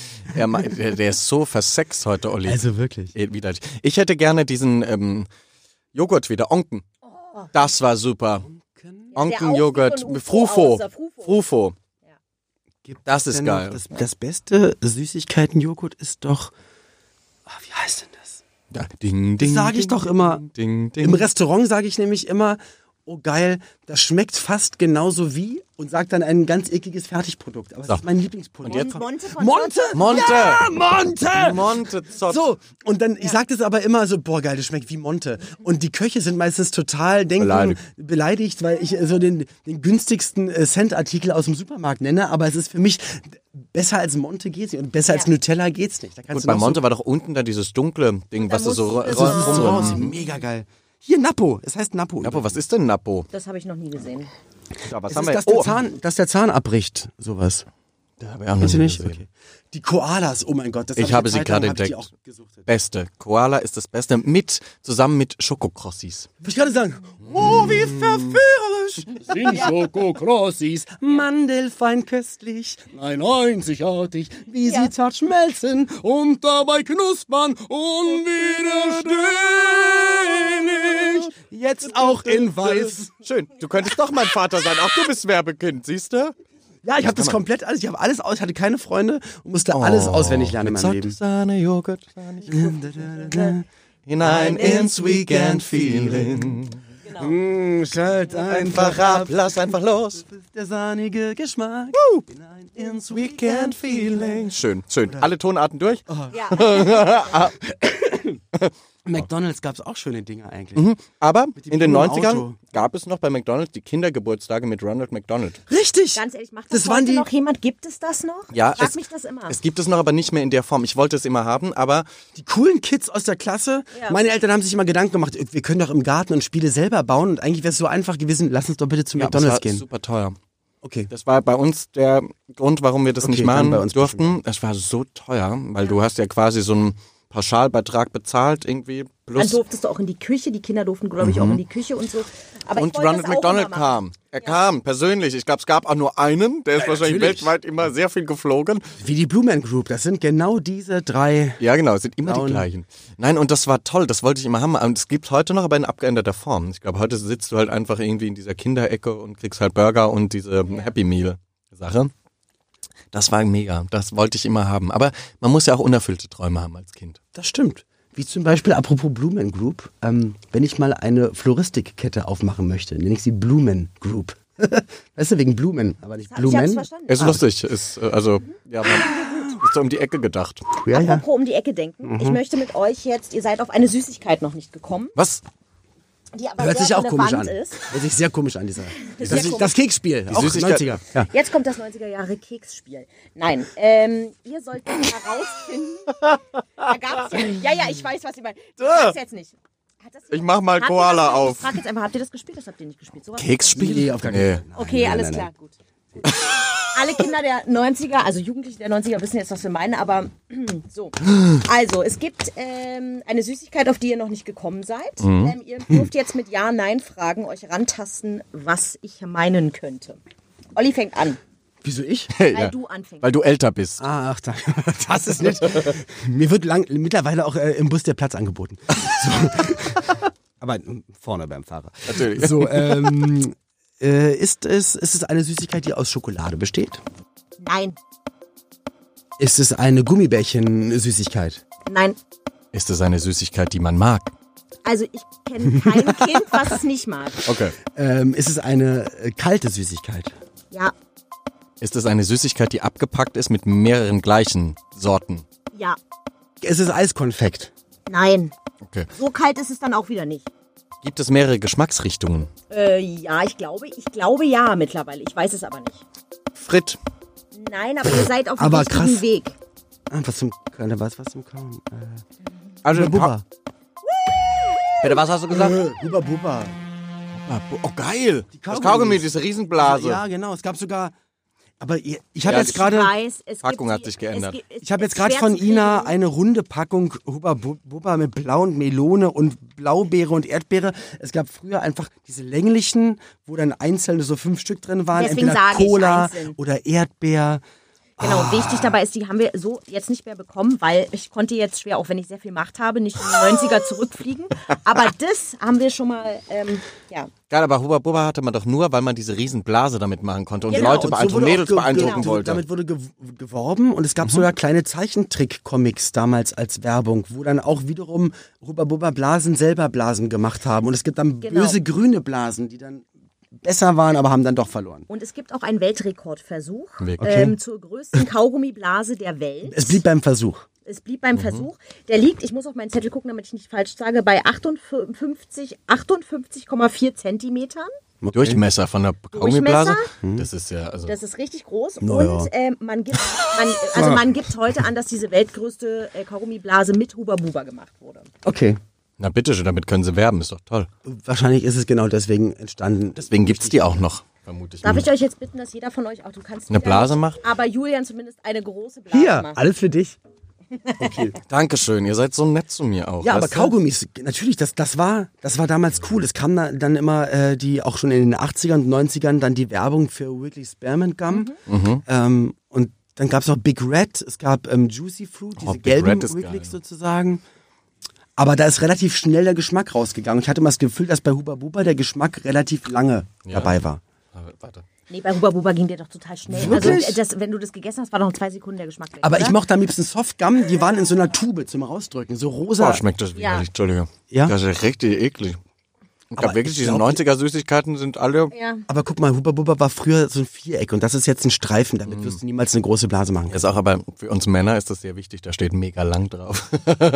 S4: der ist so versext heute, Olli.
S2: Also wirklich.
S4: Widerlich. Ich hätte gerne diesen Joghurt wieder, Onken. Das war super. Onken-Joghurt,
S5: Der auch wie von
S4: Frufo.
S5: aussah, Frufo.
S4: Frufo.
S2: Gibt
S4: Das
S2: es
S4: ist
S2: denn
S4: geil.
S2: noch Das beste Süßigkeiten-Joghurt ist doch, wie heißt denn das?
S4: Ja, ding, ding,
S2: sag ich
S4: ding,
S2: doch immer.
S4: Ding, ding.
S2: Im Restaurant sage ich nämlich immer, oh geil, das schmeckt fast genauso wie und sag dann ein ganz ekliges Fertigprodukt. Aber das
S4: So.
S2: ist mein Lieblingsprodukt.
S4: Und jetzt?
S5: Monte von
S2: Monte!
S4: Monte!
S2: Ja, Monte!
S4: Monte-Zott.
S2: So, und dann, ich sag das aber immer so, boah geil, das schmeckt wie Monte. Und die Köche sind meistens total beleidigt, weil ich so den günstigsten Cent-Artikel aus dem Supermarkt nenne, aber es ist für mich, besser als Monte geht's nicht und besser als Nutella geht's nicht. Da kannst
S4: Gut,
S2: du
S4: bei
S2: noch
S4: Monte war doch unten da dieses dunkle Ding, was du so
S5: musst du-
S2: so, das ist raus,
S4: rumrühren.
S2: mega geil. Hier Nappo, es heißt Nappo.
S4: Nappo, was ist denn Nappo?
S5: Das habe ich noch nie gesehen.
S4: Ja, was
S2: Es
S4: haben
S2: ist,
S4: wir?
S2: dass der Zahn abbricht, sowas.
S4: Da habe ich auch noch
S2: Kennst du
S4: nie
S2: nicht?
S4: gesehen.
S2: Okay. Die Koalas, oh mein Gott. Das
S4: Ich habe
S2: eine
S4: sie
S2: Zeit lang,
S4: gerade
S2: hab ich die
S4: entdeckt.
S2: auch gesuchtet.
S4: Beste. Koala ist das Beste. Zusammen mit Schokokrossis.
S2: Wollte ich gerade sagen, oh, wie verführerisch sind Schokokrossis. Mandelfein köstlich, nein, einzigartig, wie sie zart schmelzen und dabei knuspern unwiderstehlich. Jetzt auch in weiß.
S4: Schön. Du könntest doch mein Vater sein. Auch du bist Werbekind, siehst du?
S2: Ja, ich habe das komplett alles, ich habe alles aus, ich hatte keine Freunde und musste alles auswendig lernen in meinem Leben.
S4: Sahne, Joghurt, hinein ins Weekend-Feeling.
S2: Schalt
S4: Einfach ab, lass einfach los.
S2: der sahnige Geschmack. Hinein ins
S4: Weekend-Feeling. Schön, schön. Alle Tonarten durch?
S5: Ja.
S2: McDonald's gab es auch schöne Dinge eigentlich.
S4: Aber
S2: dem
S4: in den
S2: coolen
S4: 90ern
S2: Auto.
S4: gab es noch bei McDonald's die Kindergeburtstage mit Ronald McDonald.
S2: Richtig!
S5: Ganz ehrlich, macht
S2: Das
S5: das,
S2: waren
S5: heute
S2: die-
S5: noch jemand? Gibt es das noch?
S4: Ja,
S5: Frag
S4: es-
S5: mich das immer.
S4: Es gibt es noch, aber nicht mehr in der Form. Ich wollte es immer haben, aber
S2: Die coolen Kids aus der Klasse.
S5: Ja.
S2: Meine Eltern haben sich immer Gedanken gemacht, wir können doch im Garten und Spiele selber bauen. Und eigentlich wäre es so einfach gewesen, lass uns doch bitte zu
S4: es
S2: McDonald's
S4: war
S2: gehen.
S4: super teuer.
S2: Okay.
S4: Das war bei uns der Grund, warum wir das nicht
S2: dann
S4: machen
S2: bei uns
S4: durften. Das war so teuer, weil du hast ja quasi so einen Pauschalbeitrag bezahlt irgendwie.
S5: Dann
S4: Plus
S5: durftest du auch in die Küche, die Kinder durften, glaube ich, auch in die Küche und so. Aber
S4: und
S5: ich wollte
S4: Ronald
S5: das auch
S4: McDonald
S5: immer machen.
S4: kam. Er kam persönlich. Ich glaube, es gab auch nur einen. Der ist wahrscheinlich
S2: natürlich.
S4: weltweit immer sehr viel geflogen.
S2: Wie die Blue Man Group, das sind genau diese 3.
S4: Ja, genau, es sind immer
S2: Blauen.
S4: die gleichen. Nein, und das war toll, das wollte ich immer haben. Und es gibt heute noch, aber in abgeänderter Form. Ich glaube, heute sitzt du halt einfach irgendwie in dieser Kinderecke und kriegst halt Burger und diese Happy Meal Sache. Das war mega, das wollte ich immer haben. Aber man muss ja auch unerfüllte Träume haben als Kind.
S2: Das stimmt. Wie zum Beispiel, apropos Blumen Group, wenn ich mal eine Floristikkette aufmachen möchte, nenne ich sie Blumen Group. Weißt du, wegen Blumen, aber nicht
S5: Ich hab's
S2: Blumen.
S5: verstanden.
S4: Ist lustig, ist also ja, man ist so um die Ecke gedacht.
S2: Ja, ja.
S5: Apropos um die Ecke denken. Ich möchte mit euch jetzt, ihr seid auf eine Süßigkeit noch nicht gekommen,
S4: Was?
S5: die aber
S2: Hört
S5: sehr
S2: sich auch komisch an.
S5: relevant ist.
S2: Hört sich sehr komisch an, dieser.
S5: Sehr komisch.
S2: Das Keksspiel, auch
S4: Süßigkeit.
S2: 90er. Ja.
S5: Jetzt kommt das 90er-Jahre-Keksspiel. Nein, ihr sollt herausfinden. Da gab's ja, ich weiß, was ihr meint. Ich sag's jetzt nicht. Hat das
S4: Ich mach mal
S5: habt ihr
S4: Koala
S5: das,
S4: auf.
S5: Ich frag jetzt einfach, habt ihr das gespielt? Das habt ihr nicht gespielt. Sowas
S4: Keksspiel?
S2: Nee, auf gar keinen Fall.
S5: Okay,
S2: Nein,
S5: alles
S2: nein,
S5: klar, gut. Alle Kinder der 90er, also Jugendliche der 90er wissen jetzt, was wir meinen, aber so. Also, es gibt eine Süßigkeit, auf die ihr noch nicht gekommen seid. Ihr dürft jetzt mit Ja, Nein Fragen euch rantasten, was ich meinen könnte. Olli fängt an,
S2: Wieso ich?
S5: weil du anfängst.
S4: Weil du älter bist.
S2: Ach, das ist nett. Mir wird mittlerweile auch im Bus der Platz angeboten. So. Aber vorne beim Fahrer.
S4: Natürlich.
S2: So, ist es eine Süßigkeit, die aus Schokolade besteht?
S5: Nein,
S2: Ist es eine Gummibärchen-Süßigkeit?
S5: nein.
S4: Ist es eine Süßigkeit, die man mag?
S5: Also ich kenne kein Kind, was es nicht mag.
S4: Okay.
S2: Ist es eine kalte Süßigkeit?
S5: Ja,
S4: Ist es eine Süßigkeit, die abgepackt ist mit mehreren gleichen Sorten?
S5: ja,
S2: Ist es Eiskonfekt?
S5: nein.
S4: Okay.
S5: So kalt ist es dann auch wieder nicht.
S4: Gibt es mehrere Geschmacksrichtungen?
S5: Ja, ich glaube ja mittlerweile. Ich weiß es aber nicht.
S4: Fritt.
S5: Nein, aber ihr seid auf dem
S2: Aber
S5: richtigen
S2: krass.
S5: Weg.
S2: Was zum Kauen?
S4: Also
S2: Hubba Bubba.
S4: Bitte, was hast du gesagt?
S2: Hubba Bubba.
S4: Oh, geil. Das
S2: Kaugummis.
S4: Kaugummi, diese Riesenblase.
S2: Ja, genau. Es gab sogar. Aber ich
S4: Ja,
S2: habe jetzt
S4: die
S2: gerade.
S4: Packung hat sich geändert.
S2: Ich habe jetzt gerade von Ina eine runde Packung Hubba Bubba mit blauen Melone und Blaubeere und Erdbeere. Es gab früher einfach diese länglichen, wo dann einzelne so 5 Stück drin waren.
S5: Deswegen
S2: Entweder
S5: sage ich
S2: Cola
S5: einzeln.
S2: oder Erdbeer.
S5: Genau, wichtig dabei ist, die haben wir so jetzt nicht mehr bekommen, weil ich konnte jetzt schwer, auch wenn ich sehr viel Macht habe, nicht in die 90er zurückfliegen. Aber das haben wir schon mal, ja.
S4: Geil, aber Hubba Bubba hatte man doch nur, weil man diese Riesenblase damit machen konnte und
S5: Genau.
S4: Leute
S2: Und
S4: beeindrucken,
S2: wurde auch
S4: Mädels beeindrucken
S5: genau.
S4: wollte.
S2: Damit wurde geworben und es gab sogar kleine Zeichentrick-Comics damals als Werbung, wo dann auch wiederum Hubba Bubba Blasen selber Blasen gemacht haben. Und es gibt dann
S5: Genau.
S2: böse grüne Blasen, die dann besser waren, aber haben dann doch verloren.
S5: Und es gibt auch einen Weltrekordversuch
S4: Okay.
S5: zur größten Kaugummiblase der Welt.
S2: Es blieb beim Versuch.
S5: Es blieb beim Versuch. Der liegt, ich muss auf meinen Zettel gucken, damit ich nicht falsch sage, bei 58,4 Zentimetern.
S4: Durchmesser von der Kaugummiblase? Das ist ja, also.
S5: Das ist richtig groß.
S2: Na
S5: Und man gibt heute an, dass diese weltgrößte Kaugummiblase mit Hubba Bubba gemacht wurde.
S2: Okay.
S4: Na bitteschön, damit können sie werben, ist doch toll.
S2: Wahrscheinlich ist es genau deswegen entstanden.
S4: Deswegen gibt's die auch noch, vermute ich.
S5: Darf
S4: mal.
S5: ich euch jetzt bitten, dass jeder von euch, auch du kannst
S4: Eine
S5: wieder
S4: Blase
S5: nicht,
S4: macht?
S5: aber Julian zumindest eine große Blase
S2: Hier,
S5: macht.
S2: alles für dich. Okay.
S4: Dankeschön, ihr seid so nett zu mir auch.
S2: Ja, aber
S4: weißt du?
S2: Kaugummis, natürlich, das war damals cool. Es kam dann immer die auch schon in den 80ern und 90ern dann die Werbung für Wrigley Spearmint Gum. Und dann gab es noch Big Red, es gab Juicy Fruit, diese
S4: Big
S2: gelben
S4: Red ist
S2: Wrigley's
S4: geil.
S2: sozusagen. Aber da ist relativ schnell der Geschmack rausgegangen. Ich hatte mal das Gefühl, dass bei Hubba Bubba der Geschmack relativ lange dabei war.
S4: Aber warte.
S5: Nee, bei Hubba Bubba ging der doch total schnell.
S2: Wirklich?
S5: Also wenn du das gegessen hast, war noch in 2 Sekunden der Geschmack weg.
S2: Aber
S5: oder?
S2: ich mochte am liebsten Softgum, die waren in so einer Tube zum Rausdrücken, so rosa.
S4: Oh, schmeckt das widerlich, Entschuldige.
S2: Ja?
S4: Das ist richtig eklig. Ich glaube
S2: Aber
S4: wirklich,
S2: ich
S4: diese
S2: glaub,
S4: 90er-Süßigkeiten sind alle...
S5: Ja.
S2: Aber guck mal, Hubba Bubba war früher so ein Viereck und das ist jetzt ein Streifen. Damit wirst du niemals eine große Blase machen.
S4: Das ist auch, aber für uns Männer ist das sehr wichtig, da steht mega lang drauf.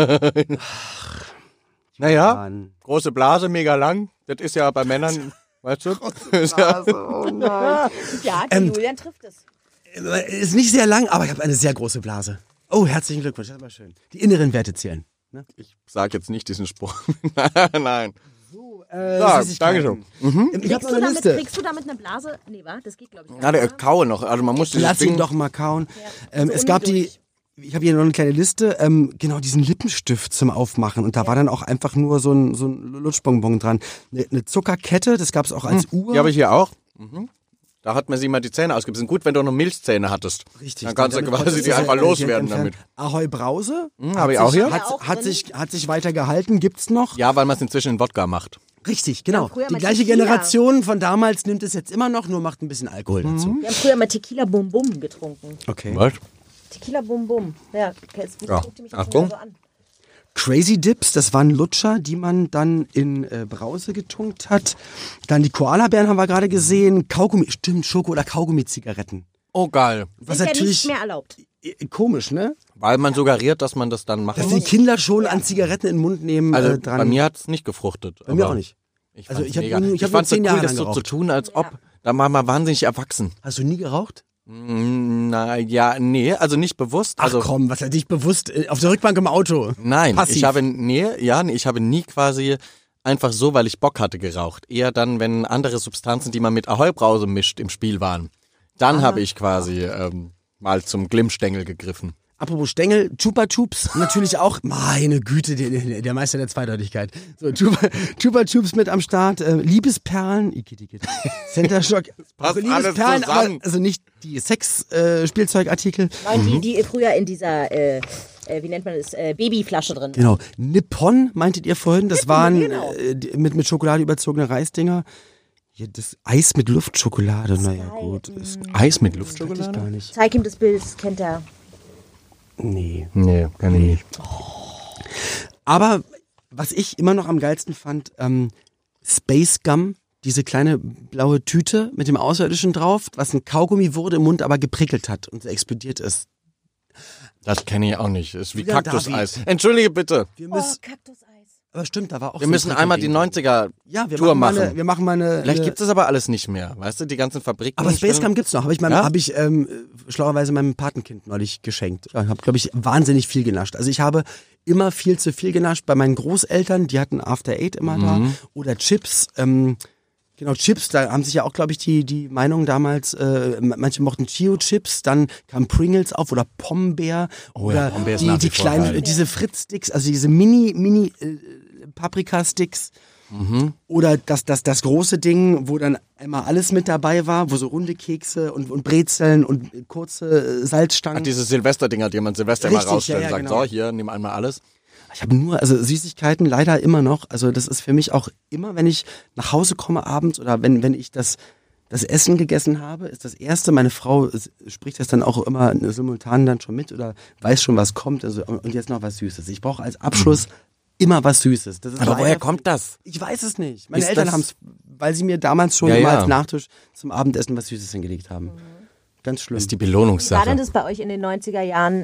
S4: Naja,
S2: Mann.
S4: große Blase, mega lang, das ist ja bei Männern, weißt du?
S5: Ja, der Julian trifft es.
S2: Ist nicht sehr lang, aber ich habe eine sehr große Blase. Oh, herzlichen Glückwunsch, das war schön. Die inneren Werte zählen. Ne?
S4: Ich sag jetzt nicht diesen Spruch. Nein.
S2: So,
S4: danke schön.
S2: Ich habe eine Liste.
S5: Kriegst du damit eine Blase? Nee, wa? Das geht, glaube ich, nicht.
S4: Ja, der kaue noch. Also man muss
S2: Lass ihn doch mal kauen. Es gab ich habe hier noch eine kleine Liste, genau diesen Lippenstift zum Aufmachen und da war dann auch einfach nur so ein Lutschbonbon dran. Eine Zuckerkette, das gab es auch als Uhr.
S4: Die habe ich hier auch. Da hat man sich mal die Zähne ausgebissen. Gut, wenn du noch Milchzähne hattest.
S2: Richtig.
S4: Dann kannst du quasi die einfach loswerden damit.
S2: Ahoi Brause.
S4: Habe ich auch hier.
S2: Hat sich weiter gehalten, gibt's noch?
S4: Ja, weil man es inzwischen in Wodka macht.
S2: Richtig, genau.
S5: früher
S2: Die
S5: mal
S2: gleiche
S5: Tequila.
S2: Generation von damals nimmt es jetzt immer noch, nur macht ein bisschen Alkohol dazu.
S5: Wir haben früher mal Tequila Bum Bum getrunken.
S2: Okay.
S4: Was?
S5: Tequila Bum Bum. Ja, jetzt guckt ihr mich
S4: Achtung.
S5: schon so an.
S2: Crazy Dips, das waren Lutscher, die man dann in Brause getunkt hat. Dann die Koalabären haben wir gerade gesehen. Kaugummi, stimmt, Schoko- oder Kaugummi-Zigaretten.
S4: Oh, geil.
S2: Was
S5: Ist ja
S2: natürlich
S5: nicht mehr erlaubt.
S2: komisch, ne?
S4: Weil man suggeriert, dass man das dann machen
S2: Dass die
S4: muss.
S2: Kinder schon an Zigaretten in den Mund nehmen.
S4: Also
S2: dran.
S4: bei mir hat es nicht gefruchtet.
S2: Bei mir
S4: aber
S2: auch nicht.
S4: Ich
S2: Also
S4: fand's
S2: ich hab
S4: mega.
S2: nur- ich
S4: Ich
S2: hab nur
S4: fand's so
S2: 10
S4: cool,
S2: Jahre
S4: das
S2: lang
S4: so zu
S2: geraucht.
S4: tun, als ob. Da war man wahnsinnig erwachsen.
S2: Hast du nie geraucht?
S4: Na ja, nee, also nicht bewusst. Also
S2: Ach komm, was hat dich bewusst auf der Rückbank im Auto?
S4: nein,
S2: Passiv.
S4: ich habe nie quasi einfach so, weil ich Bock hatte, geraucht. Eher dann, wenn andere Substanzen, die man mit Ahoi Brause mischt, im Spiel waren. Dann habe ich quasi mal zum Glimmstängel gegriffen.
S2: Apropos Stängel, Chupa Chups natürlich auch. Meine Güte, der Meister der Zweideutigkeit. So, Chupa Chups mit am Start. Liebesperlen, Center Shock.
S4: passt
S2: Liebesperlen,
S4: alles zusammen.
S2: aber also nicht die Sex-Spielzeugartikel.
S5: Nein, die früher in dieser, wie nennt man das, Babyflasche drin.
S2: Genau. Nippon meintet ihr vorhin. Das waren
S5: genau.
S2: mit Schokolade überzogene Reisdinger. Hier, das Eis mit Luftschokolade, naja gut. Ist
S4: Eis mit
S2: ich
S4: Luftschokolade?
S2: gar nicht.
S5: Zeig ihm das Bild, das kennt er.
S2: Nee.
S4: Nee, kann ich nicht.
S2: Aber was ich immer noch am geilsten fand, Space Gum, diese kleine blaue Tüte mit dem Außerirdischen drauf, was ein Kaugummi wurde im Mund, aber geprickelt hat und explodiert ist.
S4: Das kenne ich auch nicht. Ist wie
S2: Julian
S4: Kaktuseis. Entschuldige bitte.
S2: Wir
S5: Oh,
S2: müssen,
S5: Kaktuseis.
S2: aber stimmt, da war auch
S4: Wir
S2: so ein
S4: müssen einmal die
S2: Prickelding.
S4: 90er
S2: Ja,
S4: Tour
S2: machen.
S4: machen.
S2: Wir machen mal eine.
S4: Vielleicht gibt es das aber alles nicht mehr. Weißt du, die ganzen Fabriken.
S2: Aber Space Gum gibt's noch. Habe ich,
S4: Ja?
S2: hab ich schlauerweise meinem Patenkind neulich geschenkt. Ich habe, glaube ich, wahnsinnig viel genascht. Also ich habe immer viel zu viel genascht bei meinen Großeltern. Die hatten After Eight immer da. Oder Chips. Genau, Chips, da haben sich ja auch, glaube ich, die Meinungen damals, manche mochten Chio-Chips, dann kam Pringles auf oder Pombeer oder
S4: Pombeer ist nach
S2: die
S4: wie vor
S2: kleinen,
S4: geil.
S2: diese Fritz-Sticks, also diese Mini Paprika-Sticks. Oder das große Ding, wo dann einmal alles mit dabei war, wo so runde Kekse und Brezeln und kurze Salzstangen.
S4: Diese Silvesterdinger, die man Silvester immer
S2: Richtig,
S4: rausstellt
S2: ja,
S4: und sagt,
S2: genau.
S4: so, hier, nimm einmal alles.
S2: Ich habe nur, also Süßigkeiten leider immer noch. Also das ist für mich auch immer, wenn ich nach Hause komme abends oder wenn ich das Essen gegessen habe, ist das Erste, meine Frau spricht das dann auch immer simultan dann schon mit oder weiß schon, was kommt. Also, und jetzt noch was Süßes. Ich brauche als Abschluss immer was Süßes. Das ist
S4: Aber
S2: leider-
S4: woher kommt das?
S2: Ich weiß es nicht. Meine
S4: Ist
S2: Eltern
S4: das-
S2: haben es, weil sie mir damals schon
S4: Ja,
S2: immer
S4: ja.
S2: als Nachtisch zum Abendessen was Süßes hingelegt haben. Ganz schlimm.
S4: Das ist die
S5: Wie war denn
S4: Belohnungssache.
S5: das bei euch in den 90er Jahren,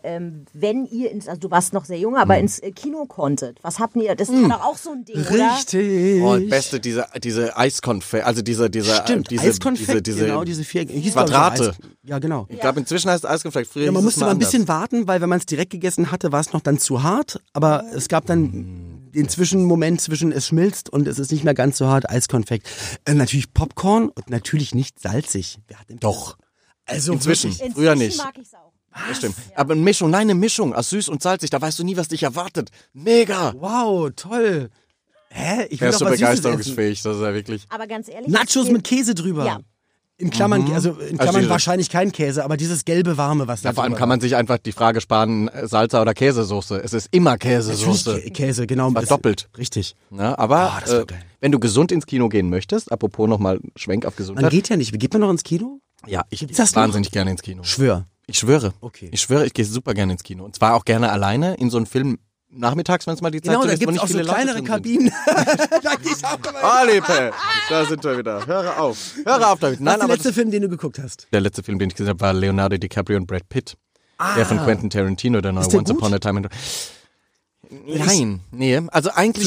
S5: wenn ihr also du warst noch sehr jung, aber ins Kino konntet? Was habt ihr? Das war doch auch so ein Ding, oder?
S2: Richtig.
S4: Oh, beste, diese Eiskonfekt, also diese
S2: Stimmt,
S4: diese,
S2: Eiskonfekt,
S4: diese
S2: genau, diese vier hieß
S4: Quadrate.
S2: glaub ich, so Eis, ja, genau.
S4: Ich glaube, inzwischen heißt es Eiskonfekt. Früher
S2: Ja, man
S4: hieß es
S2: musste mal ein
S4: anders.
S2: bisschen warten, weil wenn man es direkt gegessen hatte, war es noch dann zu hart. Aber es gab dann den Zwischenmoment zwischen es schmilzt und es ist nicht mehr ganz so hart, Eiskonfekt. Natürlich Popcorn und natürlich nicht salzig. Wer hat denn
S4: Doch.
S2: Also
S4: Inzwischen.
S2: wirklich-
S4: Früher nicht.
S5: mag ich's auch.
S4: Das stimmt. Aber eine Mischung aus süß und salzig, da weißt du nie, was dich erwartet. Mega.
S2: Wow, toll. Hä? Ich will
S4: Wärst
S2: doch
S4: du
S2: was Süßes essen.
S4: begeisterungsfähig, das ist ja wirklich.
S5: Aber ganz ehrlich,
S2: Nachos
S5: es
S2: mit Käse drüber.
S5: Ja.
S2: In Klammern, also in Klammern
S4: diese-
S2: wahrscheinlich kein Käse, aber dieses gelbe Warme, was da
S4: Ja, vor allem
S2: drüber
S4: kann man sich einfach die Frage sparen, Salsa oder Käsesoße. Es ist immer
S2: war.
S4: Käsesoße.
S2: Natürlich Käse, genau.
S4: war
S2: Es-
S4: doppelt.
S2: Richtig.
S4: Ja, aber
S2: das war geil.
S4: wenn du gesund ins Kino gehen möchtest, apropos nochmal Schwenk auf
S2: Man
S4: Gesundheit.
S2: geht ja nicht. Geht man noch ins Kino?
S4: Ja, ich
S2: Gibt's das
S4: gehe wahnsinnig gerne ins Kino.
S2: Schwör.
S4: Ich schwöre.
S2: Okay.
S4: Ich schwöre, ich gehe super gerne ins Kino. Und zwar auch gerne alleine in so einen Film nachmittags, wenn es mal die Zeit
S2: Genau, da
S4: zulässt, wo
S2: gibt es
S4: nicht
S2: auch so
S4: viele Leute
S2: kleinere
S4: drin
S2: Kabinen. da geh ich auch immer hin.
S4: sind. Liebe, da sind wir wieder. Höre auf. Höre auf damit.
S2: Was
S4: Nein,
S2: ist der
S4: aber
S2: letzte Film, den du geguckt hast?
S4: der letzte Film, den ich gesehen habe, war Leonardo DiCaprio und Brad Pitt. Der von Quentin Tarantino, der neue
S2: Ist der
S4: Once
S2: gut?
S4: Upon a Time in... Nein, nee. Also eigentlich...
S2: Zu lang?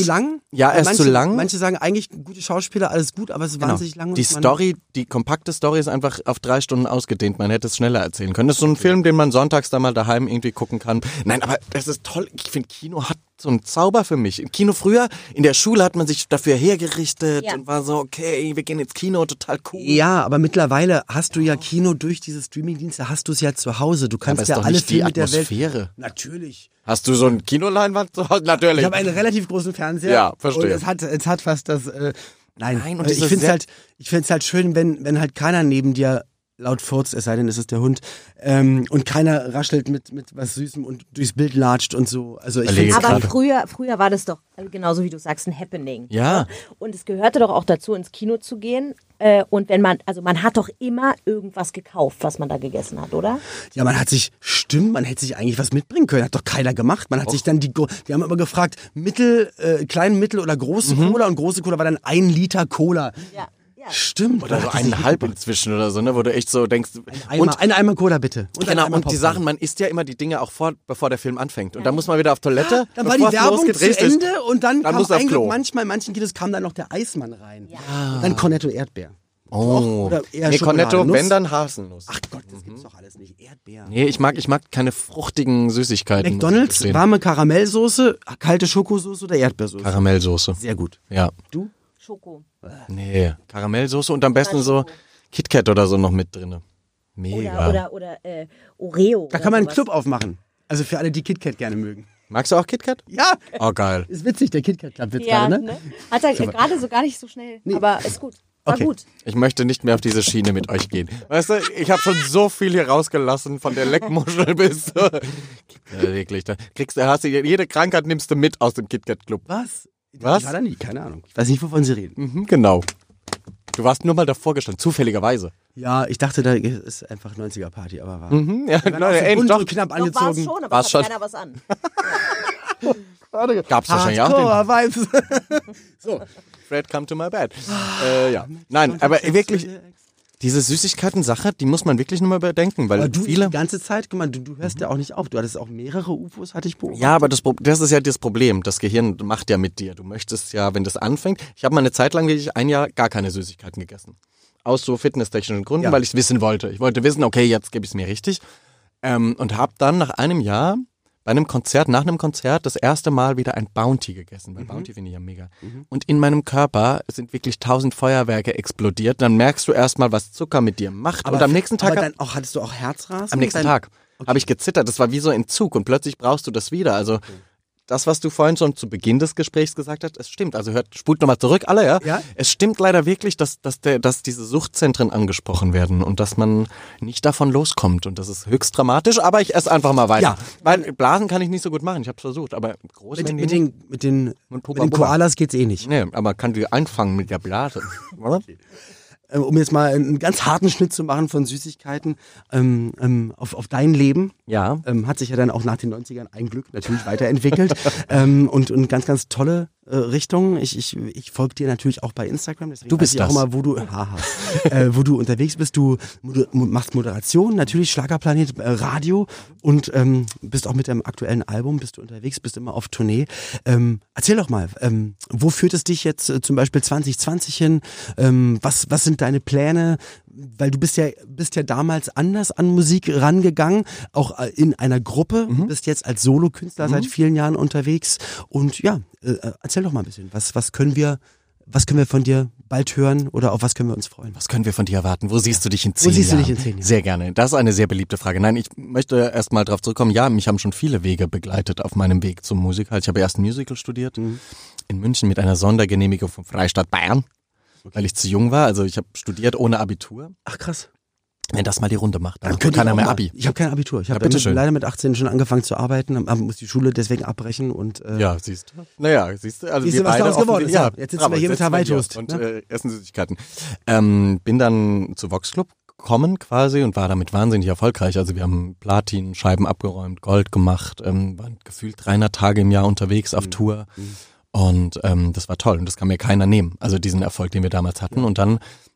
S4: Ja, er ist zu lang.
S2: Manche sagen eigentlich gute Schauspieler, alles gut, aber es ist wahnsinnig lang.
S4: Die kompakte Story ist einfach auf 3 Stunden ausgedehnt. Man hätte es schneller erzählen können. Das ist so ein Film, den man sonntags da mal daheim irgendwie gucken kann. Nein, aber das ist toll. Ich finde, Kino hat so einen Zauber für mich. Im Kino früher, in der Schule hat man sich dafür hergerichtet und war so, okay, wir gehen ins Kino, total cool.
S2: Ja, aber mittlerweile hast du ja Kino durch diese Streamingdienste, hast du es ja zu Hause. Du kannst ja alle Filme der Welt. Natürlich.
S4: Hast du so eine Kinoleinwand zu Hause? Natürlich.
S2: Ich habe einen relativ großen Fernseher.
S4: Ja, verstehe.
S2: Und es hat fast das. Nein,
S4: und
S2: ich finde es halt schön, wenn halt keiner neben dir laut furzt, es sei denn, es ist der Hund, und keiner raschelt mit was Süßem und durchs Bild latscht und so. Also
S5: aber früher war das doch, genauso wie du sagst, ein Happening.
S4: Ja.
S5: Und es gehörte doch auch dazu, ins Kino zu gehen. Und man hat doch immer irgendwas gekauft, was man da gegessen hat, oder?
S2: Ja, man hätte sich eigentlich was mitbringen können. Hat doch keiner gemacht. Man hat sich dann die haben immer gefragt, klein, mittel oder große Cola, und große Cola war dann 1 Liter Cola. Ja. Stimmt.
S4: Oder so 1,5 inzwischen oder so, ne, wo du echt so denkst.
S2: Ein Eimer Cola bitte.
S4: Und die Sachen, man isst ja immer die Dinge auch bevor der Film anfängt. Und dann muss man wieder auf Toilette.
S2: Dann war die Werbung zu Ende und dann kam
S4: muss auf Klo.
S2: Manchmal in manchen Kinos kam dann noch der Eismann rein. Ja. Und dann Cornetto Erdbeer.
S4: Oh.
S2: Oder eher
S4: Cornetto, wenn dann Haselnuss.
S2: Ach Gott, das gibt's doch alles nicht. Erdbeer.
S4: Nee, ich mag keine fruchtigen Süßigkeiten.
S2: McDonald's, warme Karamellsoße, kalte Schokosoße oder Erdbeersoße?
S4: Karamellsoße.
S2: Sehr gut.
S4: Ja.
S2: Du?
S5: Schoko.
S4: Nee, Karamellsoße und am besten so KitKat oder so noch mit drin. Mega.
S5: Oder Oreo.
S2: Da kann man einen Club aufmachen. Also für alle, die KitKat gerne mögen.
S4: Magst du auch KitKat?
S2: Ja.
S4: Oh, geil.
S2: Ist witzig, der KitKat-Club gerade, ne?
S5: Hat er gerade so gar nicht so schnell, aber ist gut. War gut.
S4: Ich möchte nicht mehr auf diese Schiene mit euch gehen. Weißt du, ich habe schon so viel hier rausgelassen, von der Leckmuschel bis wirklich. Jede Krankheit nimmst du mit aus dem KitKat-Club.
S2: Was?
S4: Ich
S2: war da nie, keine Ahnung. Ich weiß nicht, wovon Sie reden.
S4: Genau. Du warst nur mal davor gestanden, zufälligerweise.
S2: Ja, ich dachte, da ist einfach 90er-Party, aber war.
S4: Doch
S2: knapp angezogen.
S5: War es schon, aber es hat keiner was an.
S4: Gab's wahrscheinlich auch.
S2: Vibes. So.
S4: Fred, come to my bed. Ja. Nein, aber wirklich, diese Süßigkeiten-Sache, die muss man wirklich nur mal bedenken, weil
S2: aber du
S4: viele...
S2: die ganze Zeit, guck mal, du hörst ja auch nicht auf. Du hattest auch mehrere UFOs, hatte ich beobachtet.
S4: Ja, aber das ist ja das Problem. Das Gehirn macht ja mit dir. Du möchtest ja, wenn das anfängt... Ich habe mal eine Zeit lang, wirklich 1 Jahr, gar keine Süßigkeiten gegessen. Aus so fitnesstechnischen Gründen, weil ich es wissen wollte. Ich wollte wissen, okay, jetzt gebe ich es mir richtig. Und habe dann nach einem Jahr... nach einem Konzert, das erste Mal wieder ein Bounty gegessen, weil Bounty finde ich ja mega. Und in meinem Körper sind wirklich 1000 Feuerwerke explodiert. Dann merkst du erstmal, was Zucker mit dir macht.
S2: Aber
S4: und am nächsten Tag...
S2: hattest du auch Herzrasen?
S4: Am nächsten Tag habe ich gezittert. Das war wie so Entzug und plötzlich brauchst du das wieder. Also das, was du vorhin schon zu Beginn des Gesprächs gesagt hast, es stimmt. Also spult nochmal zurück, alle, ja? Es stimmt leider wirklich, dass diese Suchtzentren angesprochen werden und dass man nicht davon loskommt. Und das ist höchst dramatisch, aber ich esse einfach mal weiter. Ja. Weil Blasen kann ich nicht so gut machen, ich habe es versucht. Aber groß
S2: mit den Koalas geht's eh nicht.
S4: Nee, aber kann die einfangen mit der Blase.
S2: Okay. Um jetzt mal einen ganz harten Schnitt zu machen von Süßigkeiten auf dein Leben. Ja. Hat sich ja dann auch nach den 90ern ein Glück natürlich weiterentwickelt und ganz, ganz tolle Richtung. Ich folge dir natürlich auch bei Instagram. Deswegen
S4: du bist
S2: weiß ich auch mal, wo du unterwegs bist. Du machst Moderation, natürlich Schlagerplanet, Radio und bist auch mit deinem aktuellen Album, bist du unterwegs, bist immer auf Tournee. Erzähl doch mal, wo führt es dich jetzt zum Beispiel 2020 hin? Was sind deine Pläne? Weil du bist ja damals anders an Musik rangegangen, auch in einer Gruppe, bist jetzt als Solokünstler seit vielen Jahren unterwegs und ja, erzähl doch mal ein bisschen, was können wir von dir bald hören oder auf was können wir uns freuen?
S4: Was können wir von dir erwarten? Wo siehst du dich in 10 Jahren? Wo siehst du dich in 10 Jahren? Sehr gerne. Das ist eine sehr beliebte Frage. Nein, ich möchte erst mal drauf zurückkommen. Ja, mich haben schon viele Wege begleitet auf meinem Weg zum Musiker. Ich habe erst Musical studiert in München mit einer Sondergenehmigung vom Freistaat Bayern. Weil ich zu jung war, also ich habe studiert ohne Abitur.
S2: Ach krass.
S4: Wenn das mal die Runde macht, dann
S2: könnte keiner mehr Abi. Ich habe kein Abitur. Ich habe leider mit 18 schon angefangen zu arbeiten, muss die Schule deswegen abbrechen und
S4: ja, siehst du. Naja, siehst du, also wir
S2: was
S4: beide
S2: daraus geworden ist.
S4: Ja,
S2: jetzt sitzen wir hier mit Hawaii-Toast
S4: und essen Süßigkeiten. Bin dann zu Vox Club gekommen quasi und war damit wahnsinnig erfolgreich. Also wir haben Platin-Scheiben abgeräumt, Gold gemacht, waren gefühlt 300 Tage im Jahr unterwegs auf Tour. Und das war toll und das kann mir keiner nehmen. Also diesen Erfolg, den wir damals hatten. Und dann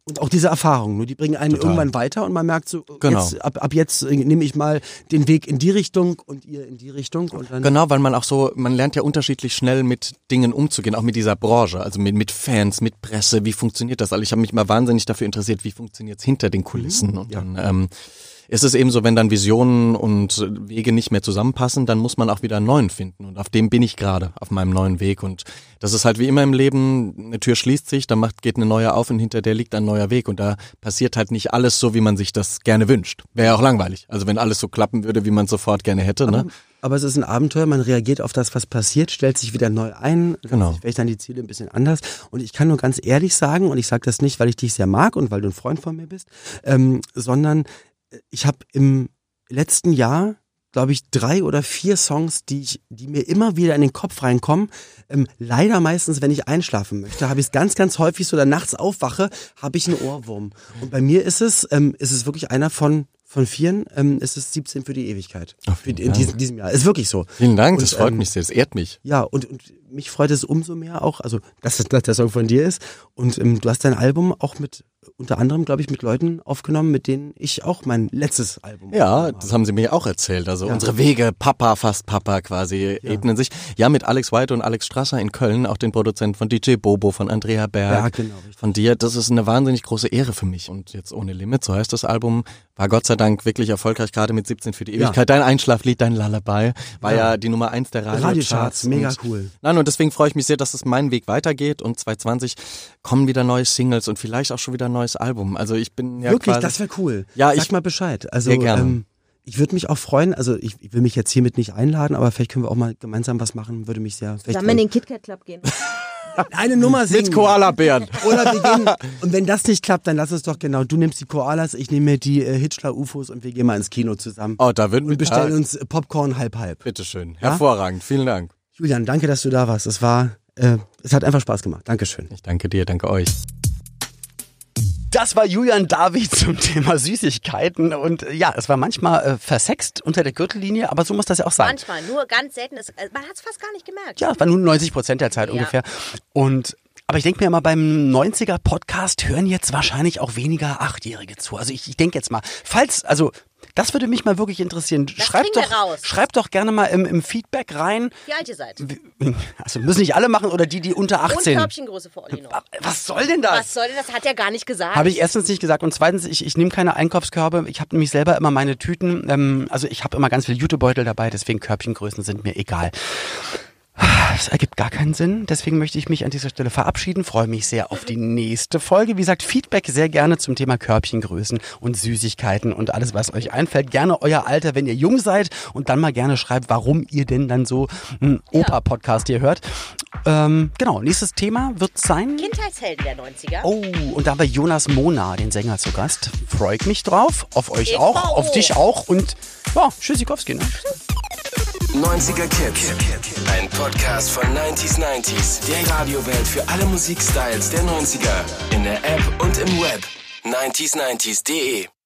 S2: Und auch diese Erfahrungen, nur die bringen einen irgendwann weiter und man merkt so, jetzt, ab jetzt nehme ich mal den Weg in die Richtung und ihr in die Richtung. Und dann
S4: genau, weil man lernt ja unterschiedlich schnell mit Dingen umzugehen, auch mit dieser Branche, also mit Fans, mit Presse, wie funktioniert das? Also ich habe mich mal wahnsinnig dafür interessiert, wie funktioniert es hinter den Kulissen und dann ist es eben so, wenn dann Visionen und Wege nicht mehr zusammenpassen, dann muss man auch wieder einen neuen finden. Und auf dem bin ich gerade, auf meinem neuen Weg. Und das ist halt wie immer im Leben, eine Tür schließt sich, dann geht eine neue auf und hinter der liegt ein neuer Weg. Und da passiert halt nicht alles so, wie man sich das gerne wünscht. Wäre ja auch langweilig. Also wenn alles so klappen würde, wie man es sofort gerne hätte.
S2: Aber es ist ein Abenteuer, man reagiert auf das, was passiert, stellt sich wieder neu ein, vielleicht dann die Ziele ein bisschen anders. Und ich kann nur ganz ehrlich sagen, und ich sage das nicht, weil ich dich sehr mag und weil du ein Freund von mir bist, sondern ich habe im letzten Jahr, glaube ich, 3 oder 4 Songs, die mir immer wieder in den Kopf reinkommen. Leider meistens, wenn ich einschlafen möchte, habe ich es ganz, ganz häufig so, oder nachts aufwache, habe ich einen Ohrwurm. Und bei mir ist es wirklich einer von 4, ist es 17 für die Ewigkeit. In diesem Jahr. Ist wirklich so.
S4: Vielen Dank, das freut mich sehr, das ehrt mich.
S2: Ja, und mich freut es umso mehr auch, also dass der Song von dir ist. Und du hast dein Album auch unter anderem, glaube ich, mit Leuten aufgenommen, mit denen ich auch mein letztes Album
S4: habe. Das haben sie mir auch erzählt. Also unsere Wege, fast Papa quasi, ebnen sich. Ja, mit Alex White und Alex Strasser in Köln, auch den Produzenten von DJ Bobo, von Andrea Berg, von dir. Das ist eine wahnsinnig große Ehre für mich. Und jetzt Ohne Limit, so heißt das Album, war Gott sei Dank wirklich erfolgreich, gerade mit 17 für die Ewigkeit. Ja. Dein Einschlaflied, dein Lullaby, war ja die Nummer 1 der Radiocharts.
S2: Mega cool.
S4: Nein, und deswegen freue ich mich sehr, dass es meinen Weg weitergeht und 2020 kommen wieder neue Singles und vielleicht auch schon wieder ein neues Album. Also ich bin ja
S2: wirklich,
S4: quasi,
S2: das wäre cool.
S4: Ja,
S2: Sag mal Bescheid. Also
S4: sehr gerne.
S2: Ich würde mich auch freuen, also ich will mich jetzt hiermit nicht einladen, aber vielleicht können wir auch mal gemeinsam was machen, würde mich sehr...
S5: Zusammen in den KitKat Club gehen.
S2: Eine Nummer singen.
S4: Mit Koalabären.
S2: Oder wir gehen, und wenn das nicht klappt, dann lass es doch genau, du nimmst die Koalas, ich nehme mir die Hitchler-UFOs und wir gehen mal ins Kino zusammen.
S4: Oh, da würden wir...
S2: Und bestellen uns Popcorn halb.
S4: Bitteschön, hervorragend, vielen Dank.
S2: Julian, danke, dass du da warst, es hat einfach Spaß gemacht, Dankeschön.
S4: Ich danke dir, danke euch.
S2: Das war Julian David zum Thema Süßigkeiten und ja, es war manchmal versext unter der Gürtellinie, aber so muss das ja auch sein.
S5: Manchmal, nur ganz selten. Man hat es fast gar nicht gemerkt.
S2: Ja, es war nur 90% der Zeit ungefähr. Aber ich denke mir immer, beim 90er-Podcast hören jetzt wahrscheinlich auch weniger Achtjährige zu. Also ich denke jetzt mal, das würde mich mal wirklich interessieren. Schreibt doch gerne mal im Feedback rein.
S5: Wie alt ihr seid.
S2: Also müssen nicht alle machen oder die unter 18.
S5: Und Körbchengröße für Olli noch.
S2: Was soll denn das?
S5: Hat er gar nicht gesagt.
S2: Habe ich erstens nicht gesagt und zweitens, ich nehme keine Einkaufskörbe. Ich habe nämlich selber immer meine Tüten. Also ich habe immer ganz viele Jutebeutel dabei, deswegen Körbchengrößen sind mir egal. Das ergibt gar keinen Sinn, deswegen möchte ich mich an dieser Stelle verabschieden, freue mich sehr auf die nächste Folge. Wie gesagt, Feedback sehr gerne zum Thema Körbchengrößen und Süßigkeiten und alles, was euch einfällt. Gerne euer Alter, wenn ihr jung seid und dann mal gerne schreibt, warum ihr denn dann so einen Opa-Podcast hier hört. Genau, nächstes Thema wird sein...
S5: Kindheitshelden der 90er.
S2: Oh, und da haben wir Jonas Mona, den Sänger, zu Gast. Freue ich mich drauf, auf euch auch, auf dich auch und ja, Tschüssikowski, ne?
S1: 90er Kids. Ein Podcast von 90s, der Radiowelt für alle Musikstyles der 90er. In der App und im Web. 90s90s.de